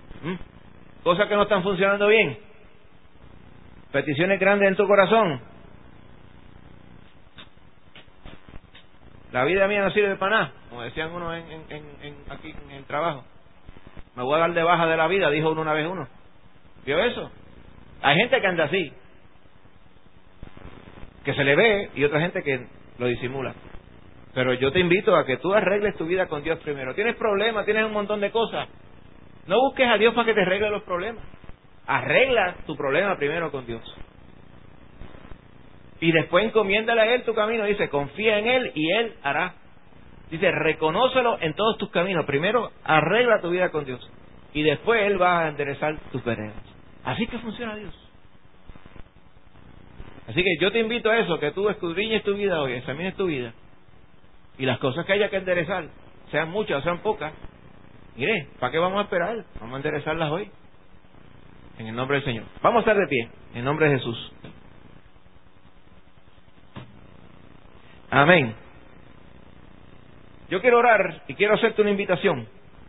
Cosas que no están funcionando bien. Peticiones grandes en tu corazón. La vida mía no sirve para nada, como decían uno aquí en el trabajo. Me voy a dar de baja de la vida, dijo uno una vez uno. ¿Vio eso? Hay gente que anda así, que se le ve, y otra gente que lo disimula. Pero yo te invito a que tú arregles tu vida con Dios primero. Tienes problemas, tienes un montón de cosas. No busques a Dios para que te arregle los problemas. Arregla tu problema primero con Dios. Y después encomiéndale a Él tu camino. Dice, confía en Él y Él hará. Dice, reconócelo en todos tus caminos. Primero arregla tu vida con Dios. Y después Él va a enderezar tus veredas. Así que funciona Dios. Así que yo te invito a eso, que tú escudriñes tu vida hoy, examines tu vida. Y las cosas que haya que enderezar, sean muchas o sean pocas, mire, ¿para qué vamos a esperar? Vamos a enderezarlas hoy. En el nombre del Señor. Vamos a estar de pie, en nombre de Jesús. Amén. Yo quiero orar y quiero hacerte una invitación.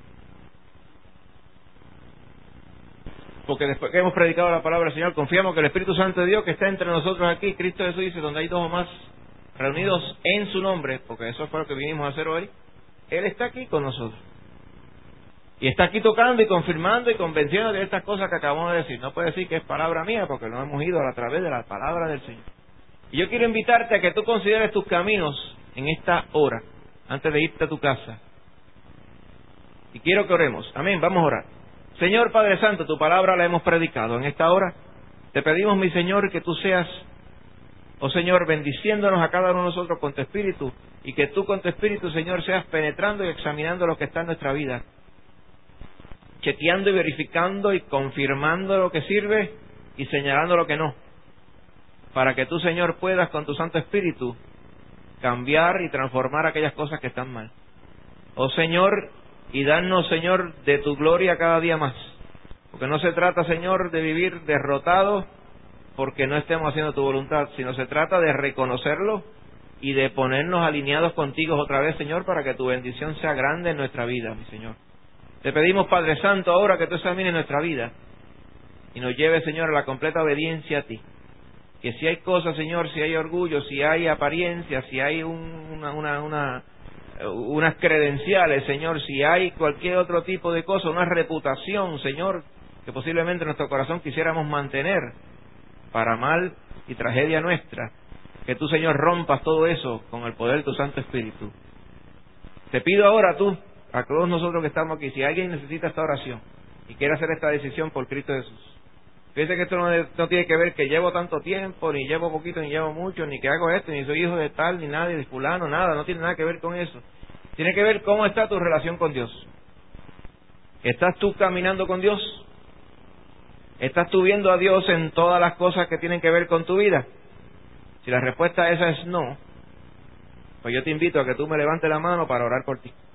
Porque después que hemos predicado la palabra del Señor, confiamos que el Espíritu Santo de Dios que está entre nosotros aquí, Cristo Jesús dice, donde hay dos o más reunidos en su nombre, porque eso fue lo que vinimos a hacer hoy, Él está aquí con nosotros. Y está aquí tocando y confirmando y convenciendo de estas cosas que acabamos de decir. No puede decir que es palabra mía, porque lo hemos ido a través de la palabra del Señor. Y yo quiero invitarte a que tú consideres tus caminos en esta hora, antes de irte a tu casa. Y quiero que oremos. Amén, vamos a orar. Señor Padre Santo, tu palabra la hemos predicado. En esta hora te pedimos, mi Señor, que tú seas, oh Señor, bendiciéndonos a cada uno de nosotros con tu Espíritu, y que tú con tu Espíritu, Señor, seas penetrando y examinando lo que está en nuestra vida, chequeando y verificando y confirmando lo que sirve y señalando lo que no, para que tú, Señor, puedas con tu Santo Espíritu cambiar y transformar aquellas cosas que están mal. Oh Señor, y danos, Señor, de tu gloria cada día más. Porque no se trata, Señor, de vivir derrotados porque no estemos haciendo tu voluntad, sino se trata de reconocerlo y de ponernos alineados contigo otra vez, Señor, para que tu bendición sea grande en nuestra vida, mi Señor. Te pedimos, Padre Santo, ahora que tú examines nuestra vida y nos lleves, Señor, a la completa obediencia a ti. Que si hay cosas, Señor, si hay orgullo, si hay apariencia, si hay unas credenciales, Señor, si hay cualquier otro tipo de cosa, una reputación, Señor, que posiblemente nuestro corazón quisiéramos mantener para mal y tragedia nuestra, que tú, Señor, rompas todo eso con el poder de tu Santo Espíritu. Te pido ahora tú, a todos nosotros que estamos aquí, si alguien necesita esta oración y quiere hacer esta decisión por Cristo Jesús, fíjense que esto no tiene que ver que llevo tanto tiempo, ni llevo poquito, ni llevo mucho, ni que hago esto, ni soy hijo de tal, ni nadie de fulano, nada, no tiene nada que ver con eso. Tiene que ver cómo está tu relación con Dios. ¿Estás tú caminando con Dios? ¿Estás tú viendo a Dios en todas las cosas que tienen que ver con tu vida? Si la respuesta a esa es no, pues yo te invito a que tú me levantes la mano para orar por ti.